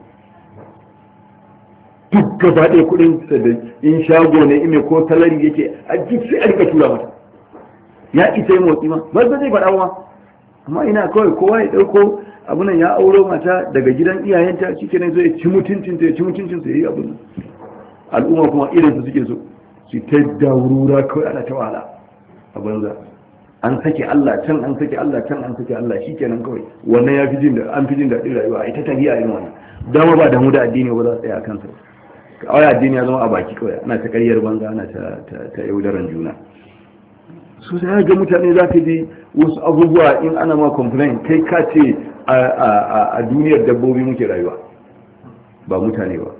duk gaba ɗaya kuɗin da in shago ne ime ko salari yake a duk sai a rika tura mata ya isa yi motsi ma ba zai faɗa ma amma ina kawai kowa ya ɗauko abunan ya auro mata daga gidan iyayenta shi kenan zai ci mutuncin ta ya ci mutuncin sa yayi abun al'umma kuma irin su suke so su ta daurura kawai ana ta wahala a banza an sake Allah can an sake Allah can an sake Allah shikenan kawai wannan ya fi jin da an fi jin daɗin rayuwa ita ta hiya irin wannan dama ba damu da addini ba za su tsaya kansa kawai addini ya zama a baki kawai ana ta ƙaryar banza ana ta ta yaudaran juna su sai ga mutane za ka ji wasu abubuwa in ana ma complain kai ka ce a duniyar dabbobi muke rayuwa ba mutane ba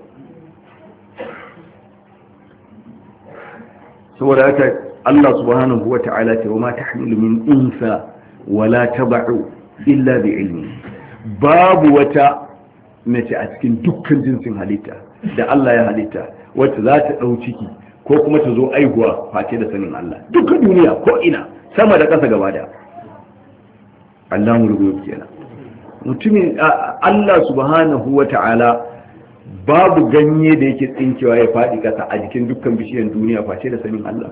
saboda haka Allah subhanahu wa ta'ala ce wa ma tahmilu min unsa wala tab'u illa bi ilmi babu wata mace a cikin dukkan jinsin halitta da Allah ya halitta wacce za ta dau ciki ko kuma ta zo aihuwa face da sanin Allah dukkan duniya ko ina sama da ƙasa gaba da Allah mu rubuta kenan mutumin Allah subhanahu wa ta'ala babu ganye da yake tsinkewa ya faɗi ƙasa a jikin dukkan bishiyan duniya face da sanin Allah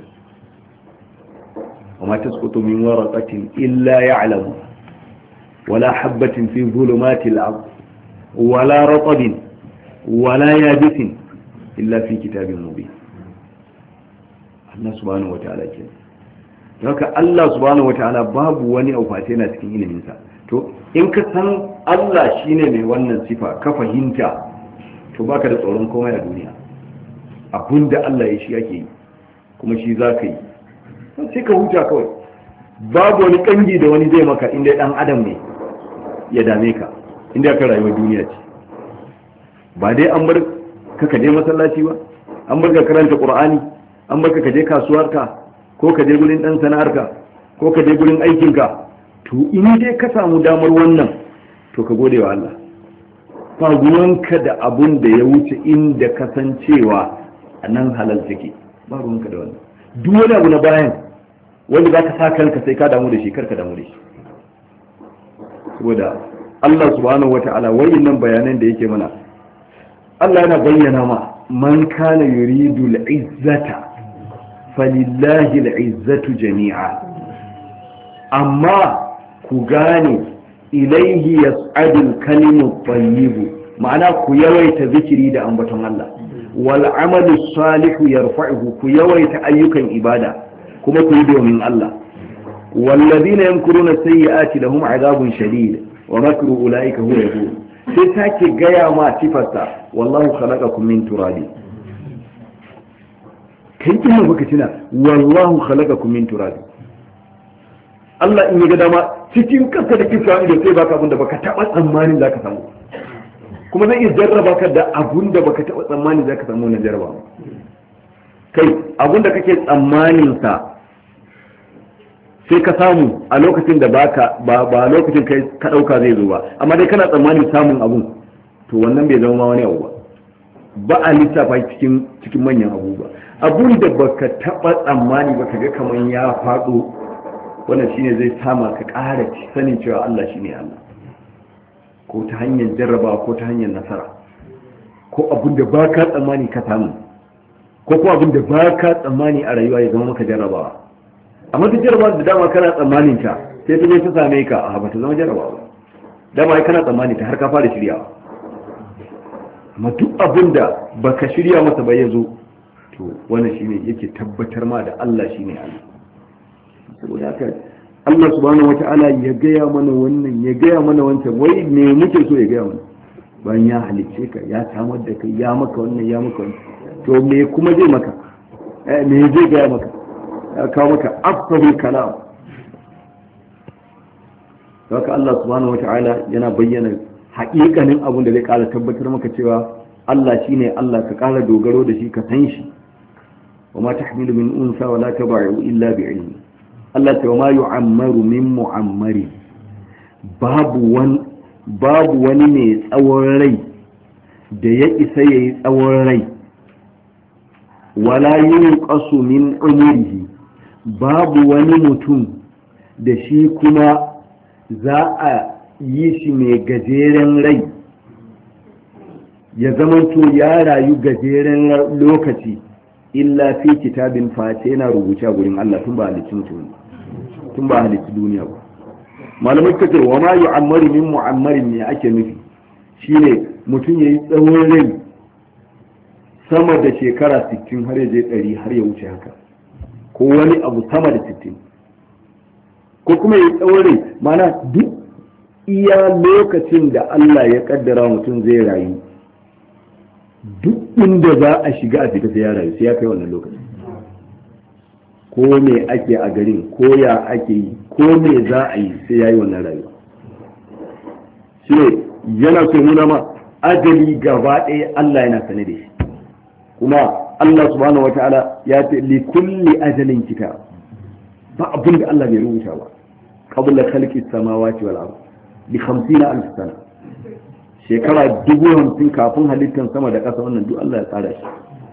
وما تسقط من ورقة إلا يعلم ولا حبة في ظلمات الأرض ولا رطب ولا يابس إلا في كتاب مبين الله سبحانه وتعالى كده haka Allah subhanahu wataala babu wani abu face yana cikin ilimin sa to in ka san Allah shine mai wannan sifa ka fahimta to baka da tsoron komai a duniya abinda Allah ya shi yake yi kuma shi zaka yi sai ka huta kawai babu wani kangi da wani zai maka inda dan adam ne ya dame ka inda ka rayuwar duniya ce ba dai an bar ka kaje masallaci ba an bar ka karanta qur'ani an bar ka kaje kasuwarka ko kaje gurin dan sana'arka ko kaje gurin aikinka to in dai ka samu damar wannan to ka gode wa Allah. Ba ruwanka da abun da ya wuce inda kasancewa a nan halal take, ba ruwanka da wannan. Duk wani abu na bayan wanda za ka sa kanka sai ka damu da shi, karka damu da shi. Saboda Allah subhanahu wata'ala wayannan bayanan da yake mana, Allah yana bayyana ma man kana yuridu al-izzata falillahi al-izzatu jami'a. Amma ku gane ilaihi yas'adul kalimu tayyibu, ma'ana ku yawaita zikiri da ambaton Allah, wal amalu salihu yarfa'uhu, ku yawaita ayyukan ibada kuma ku yi domin Allah. Walladhina yamkuruna sayyi'ati lahum 'adabun shadid wa makru ulaika huwa yaqul. Sai take gaya ma sifarsa, wallahu khalaqakum min turabi. Kai kin baka tuna wallahu khalaqakum min turabi. Allah in ya ga dama cikin kanka da kisa da sai baka abin da baka taba tsammanin zaka samu, kuma zai iya jarraba ka da abun da baka taba tsammanin zaka samu na jarraba. Kai abun da kake tsammanin sa sai ka samu a lokacin da baka ba ba lokacin kai ka dauka zai zo ba, amma dai kana tsammanin samun abun, to wannan bai zama wani abu ba, ba a lissafa cikin cikin manyan abubuwa. Abun da baka taba tsammani baka ga kaman ya faɗo, wannan shine zai sama ka ƙara sanin cewa Allah shine Allah, ko ta hanyar jarrabawa ko ta hanyar nasara, ko abin da ba ka tsammani ka samu, ko kuma abin da ba ka tsammani a rayuwa ya zama maka jarrabawa. Amma duk jarrabawa da dama kana tsammanin ta sai ta zo ta same ka, a ba ta zama jarrabawa ba, dama ai kana tsammani ta har ka fara shiryawa. Amma duk abin da baka shirya masa ba ya zo, to wannan shine yake tabbatar ma da Allah shine Allah. Saboda haka Allah subhanahu wata'ala ya gaya mana wannan, ya gaya mana wancan, wai me muke so ya gaya mana? Bayan ya halicce ka, ya samar da kai, ya maka wannan, ya maka wannan, to me kuma zai maka? Eh, me zai gaya maka? Ya kawo maka afsahul kalam. Haka Allah subhanahu wata'ala yana bayyana haƙiƙanin abin da zai ƙara tabbatar maka cewa Allah shine Allah, ka ƙara dogaro da shi, ka san shi. Wa ma tahmilu min unsa wa la tad'u illa bi'ilmi. Allah ta ma yu'ammaru min mu'ammari, babu wani babu wani mai tsawon rai da ya isa yayi tsawon rai, wala yunqasu min umrihi, babu wani mutum da shi kuma za a yi shi mai gajeren rai, ya zamanto ya rayu gajeren lokaci, illa fi kitabin face yana rubuce a gurin Allah tun ba halicci mutum, tun ba halicci duniya ba. Malamai suka ce wa ma yu'ammaru min mu'ammarin ne ake nufi, shine mutum yayi tsawon rai sama da shekara sittin har ya je ɗari har ya wuce haka, ko wani abu sama da sittin, ko kuma yayi tsawon rai mana duk iya lokacin da Allah ya kaddara mutum zai rayu, duk inda za a shiga a fita sai ya rayu sai ya kai wannan lokaci, ko me ake a garin, ko ya ake yi, ko me za a yi sai ya yi wannan rayuwa. Shi ne yana so nuna ma ajali gaba ɗaya Allah yana sane da shi, kuma Allah subhanahu wataala ya ce li kulli ajalin kitab, ba abin da Allah bai rubuta ba qabla khalqis samawati wal ard bi khamsina alf sana, shekara dubu hamsin kafin halittar sama da ƙasa, wannan duk Allah ya tsara shi.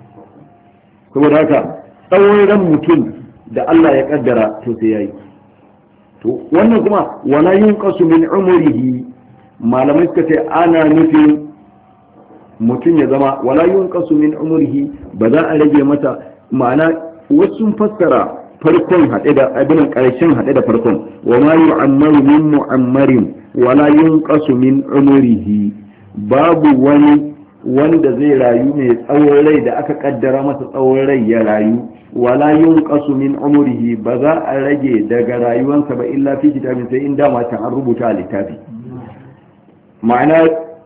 Saboda haka tsawon ran mutum da Allah ya kaddara to sai yayi. To wannan kuma wala yunqasu min umrihi, malamai suka ce ana nufin mutum ya zama wala yunqasu min umrihi, ba za a rage mata, ma'ana wasu fassara farkon haɗe da abin ƙarshen haɗe da farkon, wa ma yu'ammaru min mu'ammarin wala yunqasu min umrihi, babu wani wanda zai rayu mai tsawon rai da aka kaddara masa tsawon rai ya rayu, wala yunqasu min umrihi, ba za a rage daga rayuwansa ba illa fi kitabin, sai in dama ta an rubuta a littafi. Ma'ana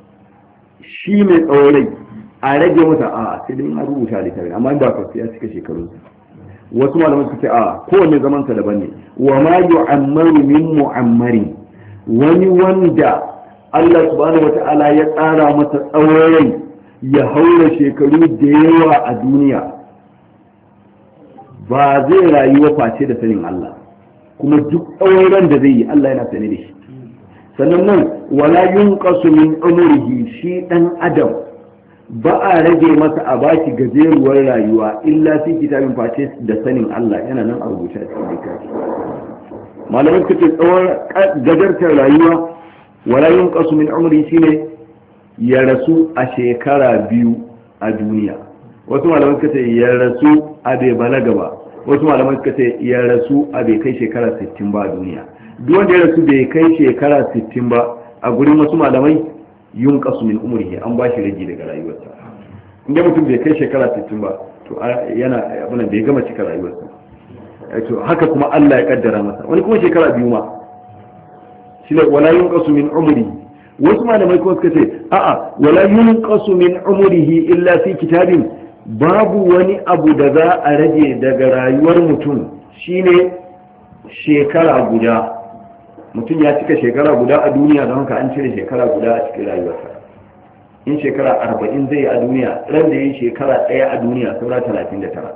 shi mai tsawon rai a rage masa a sai dai an rubuta a littafi, amma ba ka ya cika shekaru. Wasu malamai suka ce a kowanne zaman sa daban ne. Wa ma yu'ammaru min mu'ammarin, wani wanda Allah subhanahu wata'ala ya tsara masa tsawon rai ya haura shekaru da yawa a duniya, ba zai rayuwa face da sanin Allah, kuma duk tsawon ran da zai yi Allah yana sane da shi. sannan nan wala yunqasu min umrihi shi dan adam ba a rage masa a baki gajeruwar rayuwa illa fi kitabin face da sanin Allah yana nan a rubuce a cikin littafi. Malamai suka ce tsawon gajartar rayuwa wala yunqasu min umri shine ya rasu a shekara biyu a duniya. Wasu malamai suka ce ya rasu a bai balaga ba, wasu malamai suka ce ya rasu a bai kai shekara sittin ba a duniya. Duk wanda ya rasu bai kai shekara sittin ba a gurin wasu malamai yunqasu min umrihi an ba shi rage daga rayuwarsa. Inda mutum bai kai shekara sittin ba to yana abin bai gama cika rayuwarsa. To haka kuma Allah ya kaddara masa. Wani kuma shekara biyu ma shine wala yunqasu min umrihi. Wasu malamai kuma suka ce a'a wala yunqasu min umrihi illa fi kitabin, babu wani abu da za a rage daga rayuwar mutum shine shekara guda. Mutum ya cika shekara guda a duniya don haka an cire shekara guda a cikin rayuwarsa. In shekara arba'in zai a duniya, ran da yi shekara ɗaya a duniya saura talatin da tara.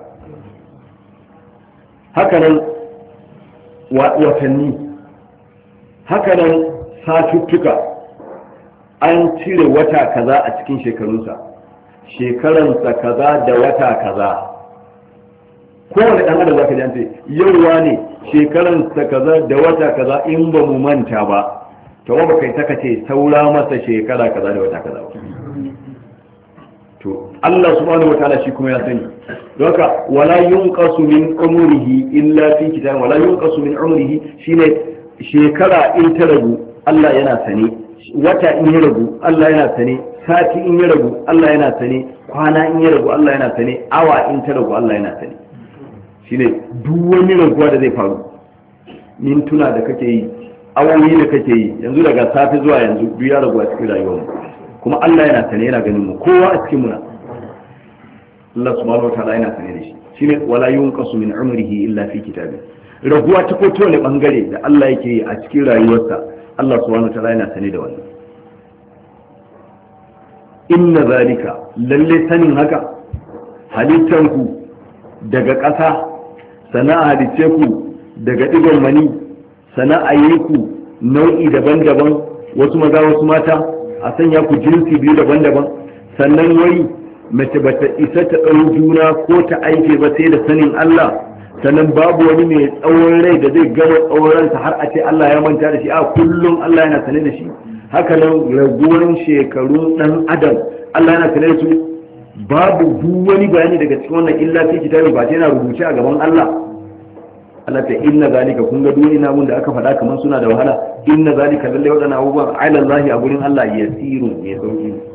Hakanan watanni, hakanan satuttuka, an cire wata kaza a cikin shekarunsa, shekaransa kaza da wata kaza. Kowane ɗan adam za ka ji an ce yauwa ne shekaransa kaza da wata kaza in ba mu manta ba, to ba kai ta kace saura masa shekara kaza da wata kaza. To Allah subhanahu wataala shi kuma ya sani, don haka wala yunqasu min umrihi illa fi kitabin, wala yunqasu min umrihi shine shekara in ta ragu Allah yana sane, wata in ya ragu Allah yana sane, sati in ya ragu Allah yana sane, kwana in ya ragu Allah yana sane, awa in ta ragu Allah yana sane. Shine duk wani raguwa da zai faru, mintuna da kake yi, awoyi da kake yi, yanzu daga safe zuwa yanzu duk ya ragu a cikin rayuwar mu, kuma Allah yana sane, yana ganin mu, kowa a cikin mu na Allah subhanahu wataala yana sane da shi. Shine wala yunqasu min umrihi illa fi kitabin. Raguwa ta ko tone bangare da Allah yake yi a cikin rayuwarsa, Allah subhanahu wataala yana sane da wannan. Inna zalika, lalle sanin haka, halittanku daga ƙasa, sana'a halice ku daga digon mani, sana'a yi ku nau'i daban-daban, wasu maza wasu mata, a sanya ku jinsi biyu daban-daban, sannan wai mace bata isa ta ɗau juna ko ta aike ba sai da sanin Allah, sannan babu wani mai tsawon rai da zai gama tsawon ransa har a ce Allah ya manta da shi, a kullum Allah yana sane da shi. Haka nan raguwar shekarun ɗan adam Allah yana sane da su, babu duk wani bayani daga cikin wannan illa fi kitabin ba yana rubuce a gaban Allah. Allah ta inna zalika, kun ga duk ina mun da aka faɗa kamar suna da wahala, inna zalika lalle wadannan abubuwan ala Allah a gurin Allah yasirun ne, sauki ne,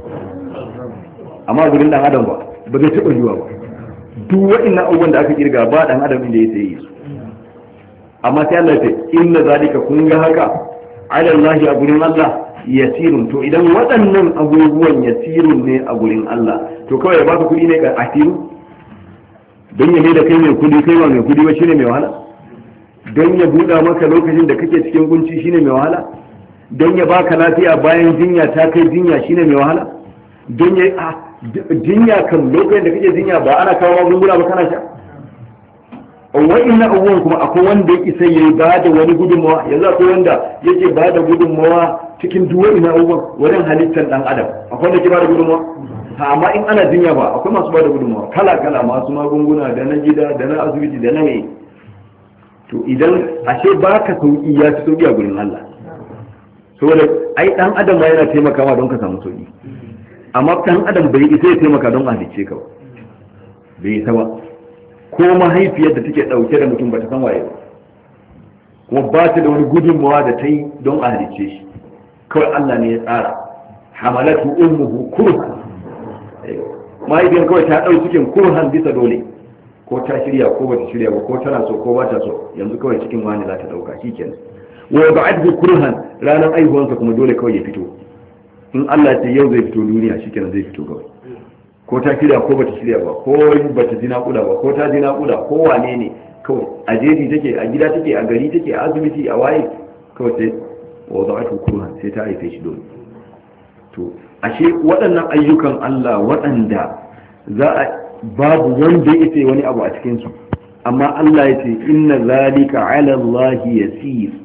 amma gurin dan adam ba ba zai taɓa yiwa ba. Duk waɗannan abubuwan da aka kirga ba dan adam inda ya sai su, amma sai Allah ta inna zalika, kun ga haka ala Allah a gurin Allah yasirun. To idan waɗannan abubuwan yasirun ne a gurin Allah, to kawai ya baka kuɗi ne ka asiru don ya mai da kai mai kuɗi, kai ba mai kuɗi ba shine mai wahala? Don ya buɗa maka lokacin da kake cikin kunci shine mai wahala? Don ya baka lafiya bayan jinya ta kai jinya shine mai wahala? Don ya a jinya kan lokacin da kake jinya ba ana kawo magunguna ba kana sha? Wa'innan abubuwan kuma akwai wanda yake sai ya ba da wani gudunmawa, yanzu akwai wanda yake ba da gudunmawa cikin duk wa'innan abubuwan wajen halittar ɗan adam, akwai wanda ke ba da gudunmawa. Amma in ana jinya ba akwai masu ba da gudunmawa kala kala, masu magunguna da na gida da na asibiti da na mai. To idan ashe baka sauki ya fi sauki a gurin Allah, saboda ai dan adam ma yana taimakawa don ka samu sauki, amma dan adam bai isa ya taimaka don a halicce ka ba, bai isa ba. Ko mahaifiyar da take dauke da mutum bata san waye ba, kuma ba ta da wani gudunmawa da ta yi don a halicce shi, kawai Allah ne ya tsara. Hamalatu ummuhu kurha, mahaifiyar kawai ta ɗau cikin kurhan bisa dole, ko ta shirya ko bata shirya ba, ko tana so ko bata so, yanzu kawai cikin wani za ta ɗauka shi kenan. Wa ba'adhu kurhan, ranar aihuwansa kuma dole kawai ya fito. In Allah ce yau zai fito duniya shi kenan zai fito kawai, ko ta shirya ko bata shirya ba, ko bata ji naƙuda ba, ko ta ji naƙuda, ko wane ne kawai, a jeji take, a gida take, a gari take, a asibiti, a waye, kawai sai wa ba'adhu kurhan, sai ta haife shi dole. To ashe waɗannan ayyukan Allah waɗanda za a babu wanda ya ce wani abu a cikinsu, amma Allah ya ce inna zalika ala Allah yasir,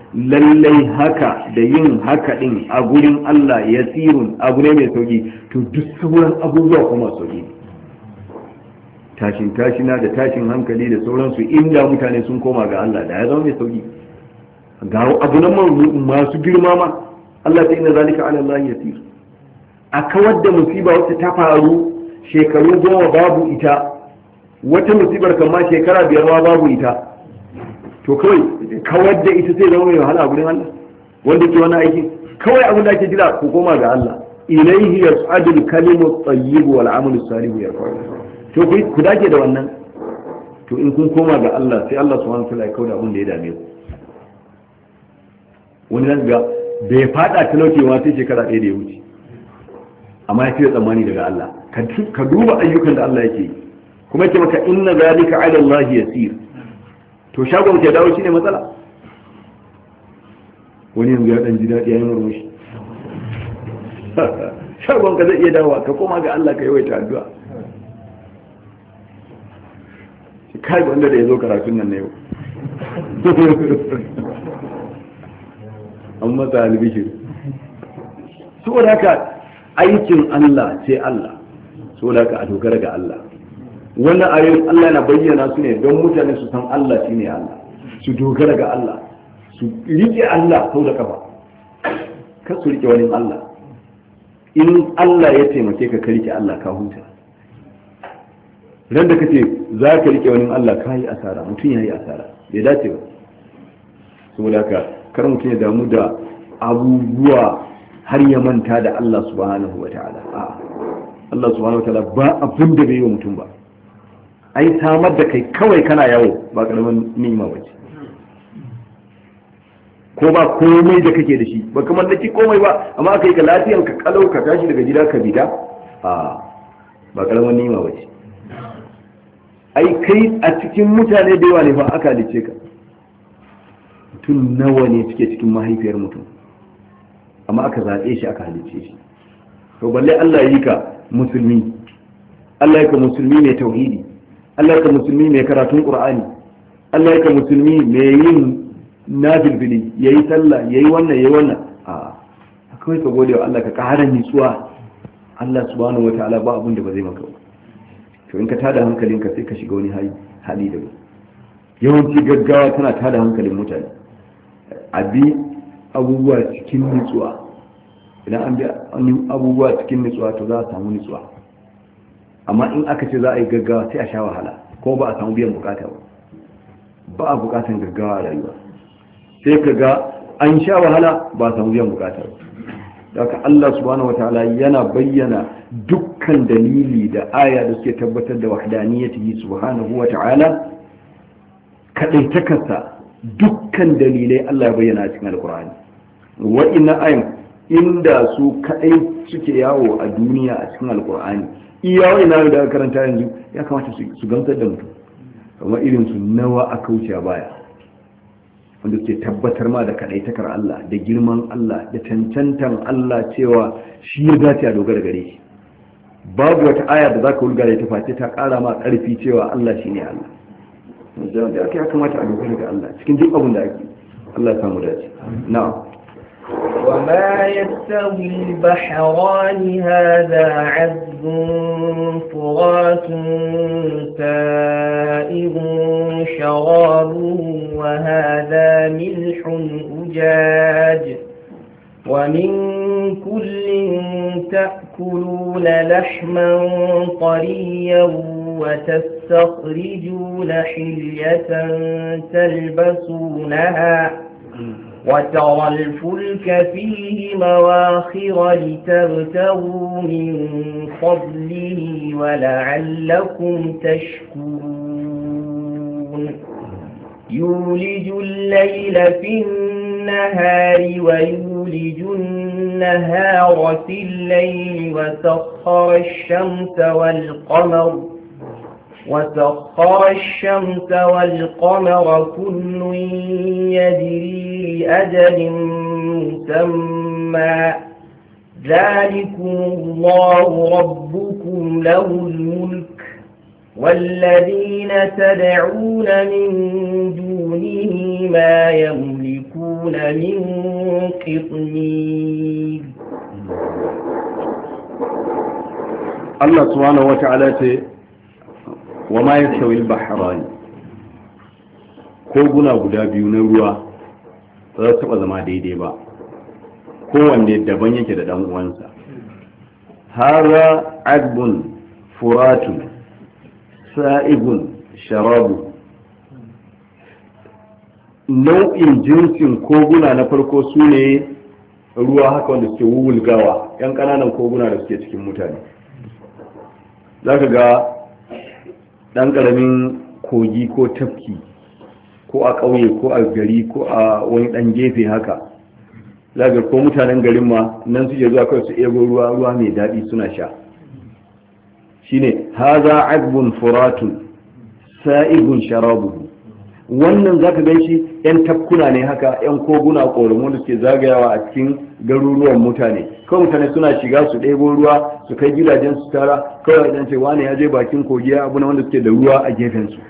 lallai haka da yin haka din a gurin Allah yasirun abu ne mai sauki, to duk sauran abubuwa kuma sauki. tashin tashina da tashin hankali da sauransu inda mutane sun koma ga Allah da ya zama mai sauki. ga abu nan masu girma ma Allah ta inna zalika ala Allah yasir. a kawar da musiba wacce ta faru shekaru goma babu ita, wata musibar kama shekara biyar ma babu ita, to kawai kawar da ita sai zama mai wahala a gurin Allah wanda ke wani aiki. kawai abin da ake jira ku koma ga Allah, ilaihi yas'adul kalimu tayyib wal amalu salih yarfa'u. to ku dake da wannan, to in kun koma ga Allah sai Allah subhanahu wa ta'ala ya kauda abin da ya dame ku. wani nan ga bai fada talaucewa sai shekara ɗaya da ya wuce, amma ya fiye tsammani daga Allah. ka duba ayyukan da Allah yake yi, kuma yake maka inna zalika ala Allah yasir. to shagon ke dawo shine matsala. wani yanzu ya dan ji daɗi yayin murmushi shagon ka zai iya dawo ka koma ga Allah ka yawaita addu'a. kai wanda da ya zo karatun nan na yau an matsa albishir. saboda haka aikin Allah sai Allah, saboda haka a dogara ga Allah. wannan ayoyin Allah yana bayyana su ne don mutane su san Allah shine Allah, su dogara ga Allah, su rike Allah sau da kafa, kar su rike wani Allah. in Allah ya taimake ka ka rike Allah ka huta. ran da kace za ka rike wani Allah ka yi asara, mutum ya yi asara, bai dace ba. saboda haka kar mutum ya damu da abubuwa har ya manta da Allah subhanahu wa ta'ala. a'a Allah subhanahu wa ta'ala ba abin da bai yi wa mutum ba. ai samar da kai kawai kana yawo ba karamin ni'ima bace, ko ba komai da kake da shi ba kamar da komai ba, amma aka yi ka lafiyan ka kalau ka tashi daga gida ka bida, a ba karamin ni'ima bace. ai kai a cikin mutane da yawa ne fa aka halice ka. mutum nawa ne suke cikin mahaifiyar mutum, amma aka zaɓe shi aka halice shi. to balle Allah yi ka musulmi, Allah yi ka musulmi mai tauhidi, Allah yi ka musulmi mai karatun Qur'ani, Allah yi ka musulmi mai yin nafilfili, yayi sallah yayi wannan yayi wannan. a akwai ka gode wa Allah ka ƙara nitsuwa. Allah subhanahu wataala ba abin da ba zai maka ba. to in ka tada hankalinka sai ka shiga wani hali da yawanci gaggawa tana tada hankalin mutane. abi abubuwa cikin nutsuwa, idan an bi abubuwa cikin nutsuwa to za a samu nutsuwa. amma in aka ce za a yi gaggawa sai a sha wahala, ko ba a samu biyan bukata ba. ba a bukatan gaggawa a rayuwa, sai ka ga an sha wahala ba a samu biyan bukata ba. daga Allah subhanahu wataala yana bayyana dukkan dalili da aya da suke tabbatar da wahdaniyatihi subhanahu wataala, kadaitakarsa. dukkan dalilai Allah ya bayyana a cikin alkur'ani. wa'inna ayin inda su kadai suke yawo a duniya a cikin alkur'ani, iya wa'inna da aka karanta yanzu ya kamata su gamsar da mutum. kamar irin su nawa aka wuce a baya wanda suke tabbatar ma da kadaitakar Allah, da girman Allah, da cancantan Allah cewa shi ya dace a dogara gare shi. babu wata aya da zaka wulga da ta face ta kara ma karfi cewa Allah shine Allah. da aka ya kamata a dogara ga Allah cikin duk abin da ake. Allah ya samu dace. na'am. وما يستوي البحران هذا عذب فرات سائغ شرابه وهذا ملح أجاج ومن كل تأكلون لحما طريا وتستخرجون حلية تلبسونها وترى الفلك فيه مواخر لتبتغوا من فضله ولعلكم تشكرون يولج الليل في النهار ويولج النهار في الليل وسخر الشمس والقمر وسخر الشمس والقمر كل يجري لأجل مسمى ذلكم الله ربكم له الملك والذين تدعون من دونه ما يملكون من قطمير. الله سبحانه وتعالى وما يستوي البحران koguna guda biyu na ruwa ba za su taɓa zama daidai ba, kowanne daban yake da ɗan uwansa. hara adbun furatun sa'ibun sharabu. nau'in jinsin koguna na farko su ne ruwa haka wanda suke wulgawa, yan ƙananan koguna da suke cikin mutane. za ka ga ɗan ƙaramin kogi ko tafki ko a ƙauye ko a gari ko a wani ɗan gefe haka, zaga ko mutanen garin ma nan suke zuwa kawai su ego ruwa ruwa mai daɗi suna sha. shine haza azbun furatun sa'ibun sharabuhu. wannan zaka gan shi yan tafkuna ne haka, yan koguna ƙoramu da suke zagayawa a cikin garuruwan mutane. kawai mutane suna shiga su ɗebo ruwa su kai gidajen su tara, kawai idan ce wani ya je bakin kogi abu na wanda suke da ruwa a gefen su.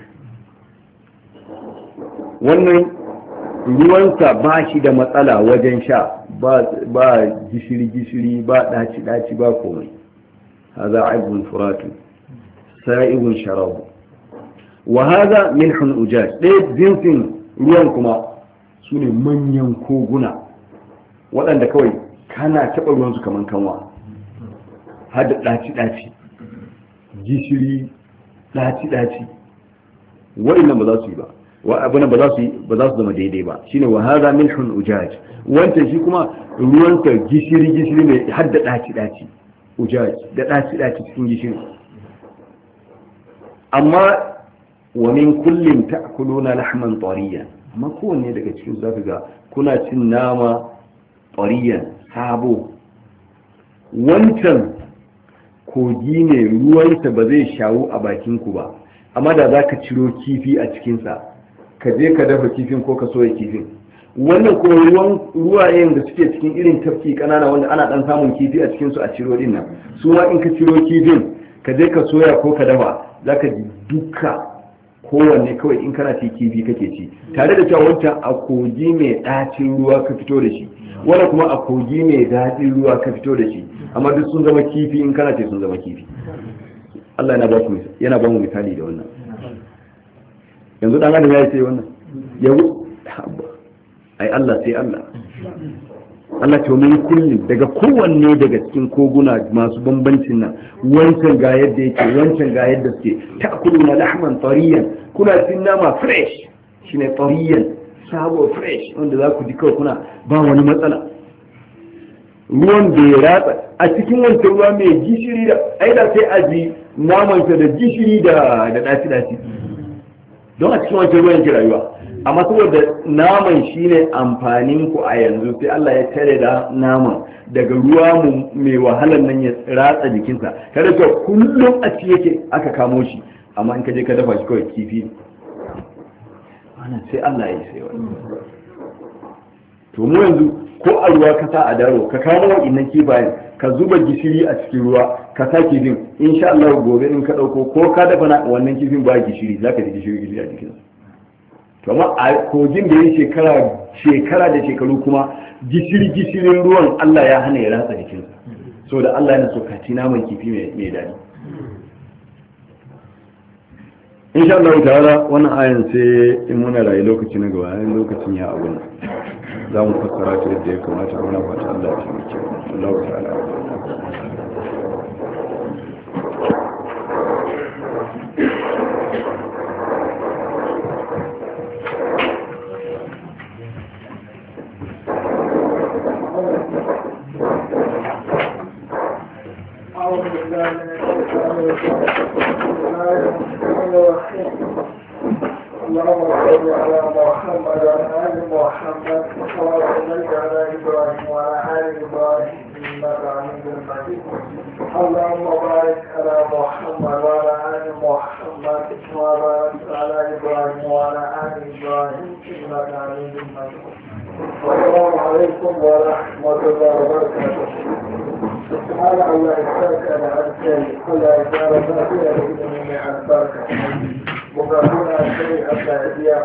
wannan ruwansa ba shi da matsala wajen sha, ba gishiri-gishiri ba ɗaci-ɗaci ba komai. haza aibun furatu sa'ibun sharabu wa haza milhun ujaj. ɗaya jinsin ruwan kuma su ne manyan koguna waɗanda kawai kana taɓa ruwansu kamar kanwa, har da ɗaci-ɗaci gishiri ɗaci-ɗaci waɗannan ba za su yi ba, wa abuna ba za su ba za su zama daidai ba. shine wa hadha milhun ujaj. wancan shi kuma ruwan ka gishiri gishiri ne har da daci daci, ujaj da daci daci cikin gishiri. amma wa min kullin ta'kuluna lahman tariyan, amma kowanne daga cikin su zaka ga kuna cin nama tariyan sabo. wancan kogi ne ruwansa ba zai shawo a bakin ku ba, amma da zaka ciro kifi a cikinsa ka je ka dafa kifin ko ka soya kifin. wannan ko ruwan ruwayen da suke cikin irin tafki kanana wanda ana dan samun kifi a cikin su a ciro din nan, su ma in ka ciro kifin ka je ka soya ko ka dafa zaka ji duka kowanne kawai in kana ci kifi kake ci, tare da cewa wancan a kogi mai ɗacin ruwa ka fito da shi, wannan kuma a kogi mai daɗin ruwa ka fito da shi, amma duk sun zama kifi in kana ce sun zama kifi. Allah yana ba ku yana ba mu misali da wannan. yanzu dan adam ya ce wannan yau ai Allah sai Allah Allah ce min kullum daga kowanne daga cikin koguna masu bambancin nan, wancan ga yadda yake wancan ga yadda suke. ta'kuluna lahman tariyan, kuna cin nama fresh, shine tariyan sabo fresh wanda za ku ji kawai kuna ba wani matsala. ruwan da ya ratsa a cikin wancan ruwa mai gishiri da aida sai a ji namansa da gishiri da da daci daci, don a cikin wancan ruwan yake rayuwa. amma saboda naman shine amfanin ku a yanzu, sai Allah ya tare da naman daga ruwa mai wahalar nan ya ratsa jikinsa, kada ka kullum a ci yake aka kamo shi, amma in ka je ka dafa shi kawai kifi ana sai Allah ya sai wani. to mu yanzu ko a ruwa ka sa a daro ka kamo wa'innan kifayen ka zuba gishiri a cikin ruwa ka sa kifin, insha Allah gobe in ka dauko ko ka dafa na wannan kifin ba gishiri zaka ji gishiri gishiri a jikinsa. to amma a kogin da ya shekara shekara da shekaru kuma gishiri gishirin ruwan Allah ya hana ya ratsa jikinsa, saboda Allah yana so ka ci naman kifi mai daɗi. insha Allah ta'ala wannan ayan sai in muna rayu lokaci na gaba, yayin lokacin ya abu za mu fassara ta yadda ya kamata. a wani fata Allah ya taimake mu. Allah ta'ala اللهم صل على محمد وعلى ال محمد كما صليت على ابراهيم وعلى ال ابراهيم انك حميد مجيد. اللهم بارك على محمد وعلى ال محمد كما باركت على ابراهيم وعلى ال ابراهيم انك حميد مجيد. والسلام عليكم ورحمه الله وبركاته. سبحان الله يسألك على أرسل ولا يجار ذاتي لإذن من البركة مقابلنا شيء أبدا إبياء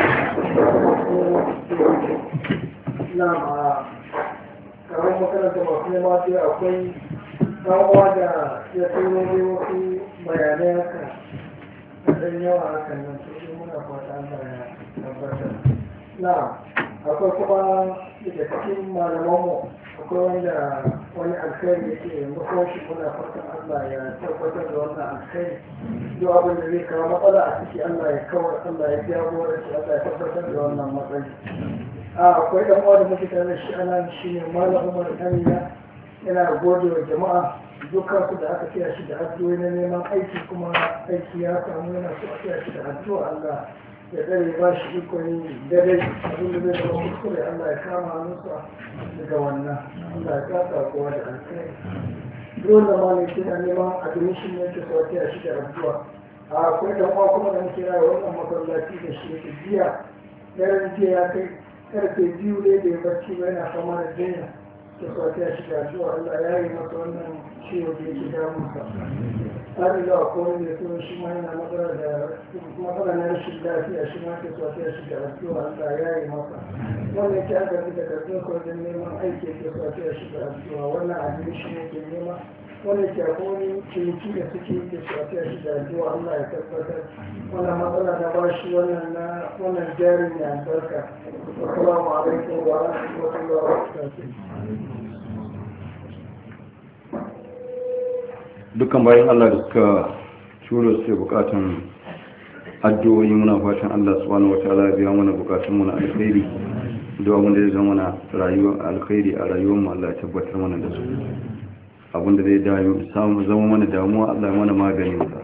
نعم kamar makaranta masu nema ce akwai ɗanwa da ya turo ne wasu bayanai haka a ɗan yawa hakan nan sai muna fata an ya tabbatar na akwai kuma daga cikin malamanmu akwai wanda wani alkhairi yake mutuwa shi muna fatan Allah ya tabbatar da wannan alkhairi yau abin da zai kawo matsala a ciki Allah ya kawar Allah ya jagora shi Allah ya tabbatar da wannan matsayi a akwai ɗan uwa da muke tare da shi anan shine malam Umar Amina yana gode wa jama'a dukkan su da aka kiya shi da addu'o'i na neman aiki kuma aiki ya samu yana so a kiya shi da addu'a Allah ya tsare ba shi ikon dare abin da zai zama kuskure Allah ya kama hannunsa daga wannan Allah ya kasa kowa da alkhairi dole da malai kina neman admission ne ke so a kiya shi da addu'a a akwai ɗan uwa kuma da muke rayuwa wannan masallaci da shi yake jiya daren jiya ya kai karfe biyu ne da ya barci ba yana fama da jinya da kwafiya shi da addu'a Allah ya yi masa wannan ciwo da yake damunsa har da akwai wanda ya so shi ma yana matsala da matsala na rashin lafiya shi ma ke kwafiya shi da addu'a Allah ya yi masa wannan ke aka fi da karfin wajen neman aiki ke kwafiya shi da addu'a wannan abin shi ne ke nema wannan ke akwai wani ciniki da suke ke kwafiya shi da addu'a Allah ya tabbatar wannan matsala na bashi wannan na wannan jarin ya albarka assalamu alaikum wa rahmatullahi wa barakatuh dukkan bayan Allah da suka shuro su bukatun addu'o'i muna fatan Allah subhanahu wataala ya biya mana bukatun mu na alkhairi da abin da zai zama na rayuwar alkhairi a rayuwar mu Allah ya tabbatar mana da su abin da zai dawo samu zama mana damuwa Allah ya mana maganin sa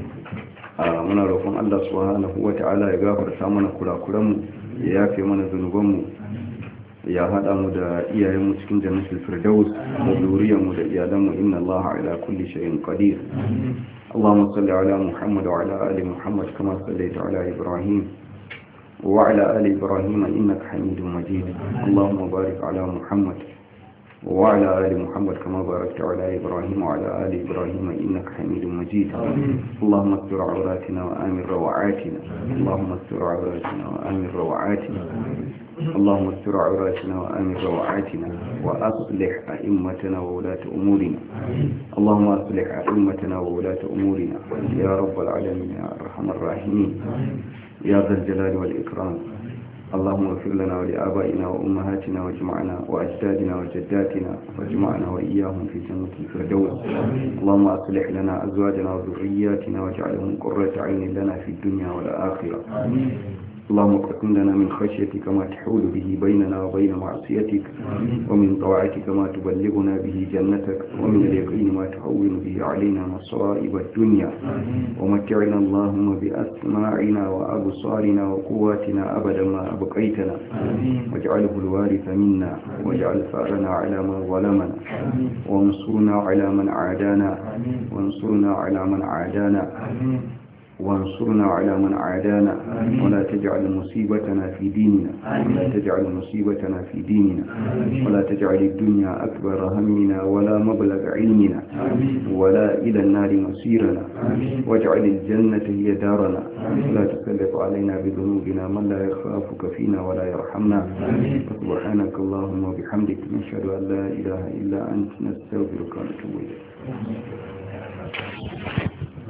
a muna roƙon Allah subhanahu wataala ya gafarta mana kurakuran mu ya yafe mana zanuban mu ya hada mu da iyayenmu cikin jannatul firdaus da zuriyarmu da iyalanmu inna allaha ala kulli shay'in qadir allahumma salli ala muhammad wa ala ali muhammad kama sallaita ala ibrahim wa ala ali ibrahim innaka hamidum majid allahumma barik ala muhammad wa ala ali muhammad kama barakta ala ibrahim wa ala ali ibrahim innaka hamidum majid allahumma astur awratina wa amir rawatina allahumma astur awratina wa amir rawatina اللهم استر عوراتنا وآمن روعاتنا وأصلح أئمتنا وولاة أمورنا اللهم أصلح أئمتنا وولاة أمورنا يا رب العالمين يا أرحم الراحمين يا ذا الجلال والإكرام اللهم اغفر لنا ولآبائنا وأمهاتنا واجمعنا وأجدادنا وجداتنا واجمعنا وإياهم في جنة الفردوس اللهم أصلح لنا أزواجنا وذرياتنا واجعلهم قرة عين لنا في الدنيا والآخرة اللهم اقسم لنا من خشيتك ما تحول به بيننا وبين معصيتك ومن طاعتك ما تبلغنا به جنتك ومن اليقين ما تهون به علينا مصائب الدنيا ومتعنا اللهم بأسماعنا وأبصارنا وقواتنا أبدا ما أبقيتنا واجعله الوارث منا واجعل ثأرنا على من ظلمنا وانصرنا على من عادانا وانصرنا على من عادانا وانصرنا على من عادانا ولا تجعل مصيبتنا في ديننا ولا تجعل مصيبتنا في ديننا ولا تجعل الدنيا أكبر همنا ولا مبلغ علمنا ولا إلى النار مصيرنا واجعل الجنة هي دارنا ولا تسلط علينا بذنوبنا من لا يخافك فينا ولا يرحمنا سبحانك اللهم وبحمدك نشهد أن لا إله إلا أنت نستغفرك ونتوب إليك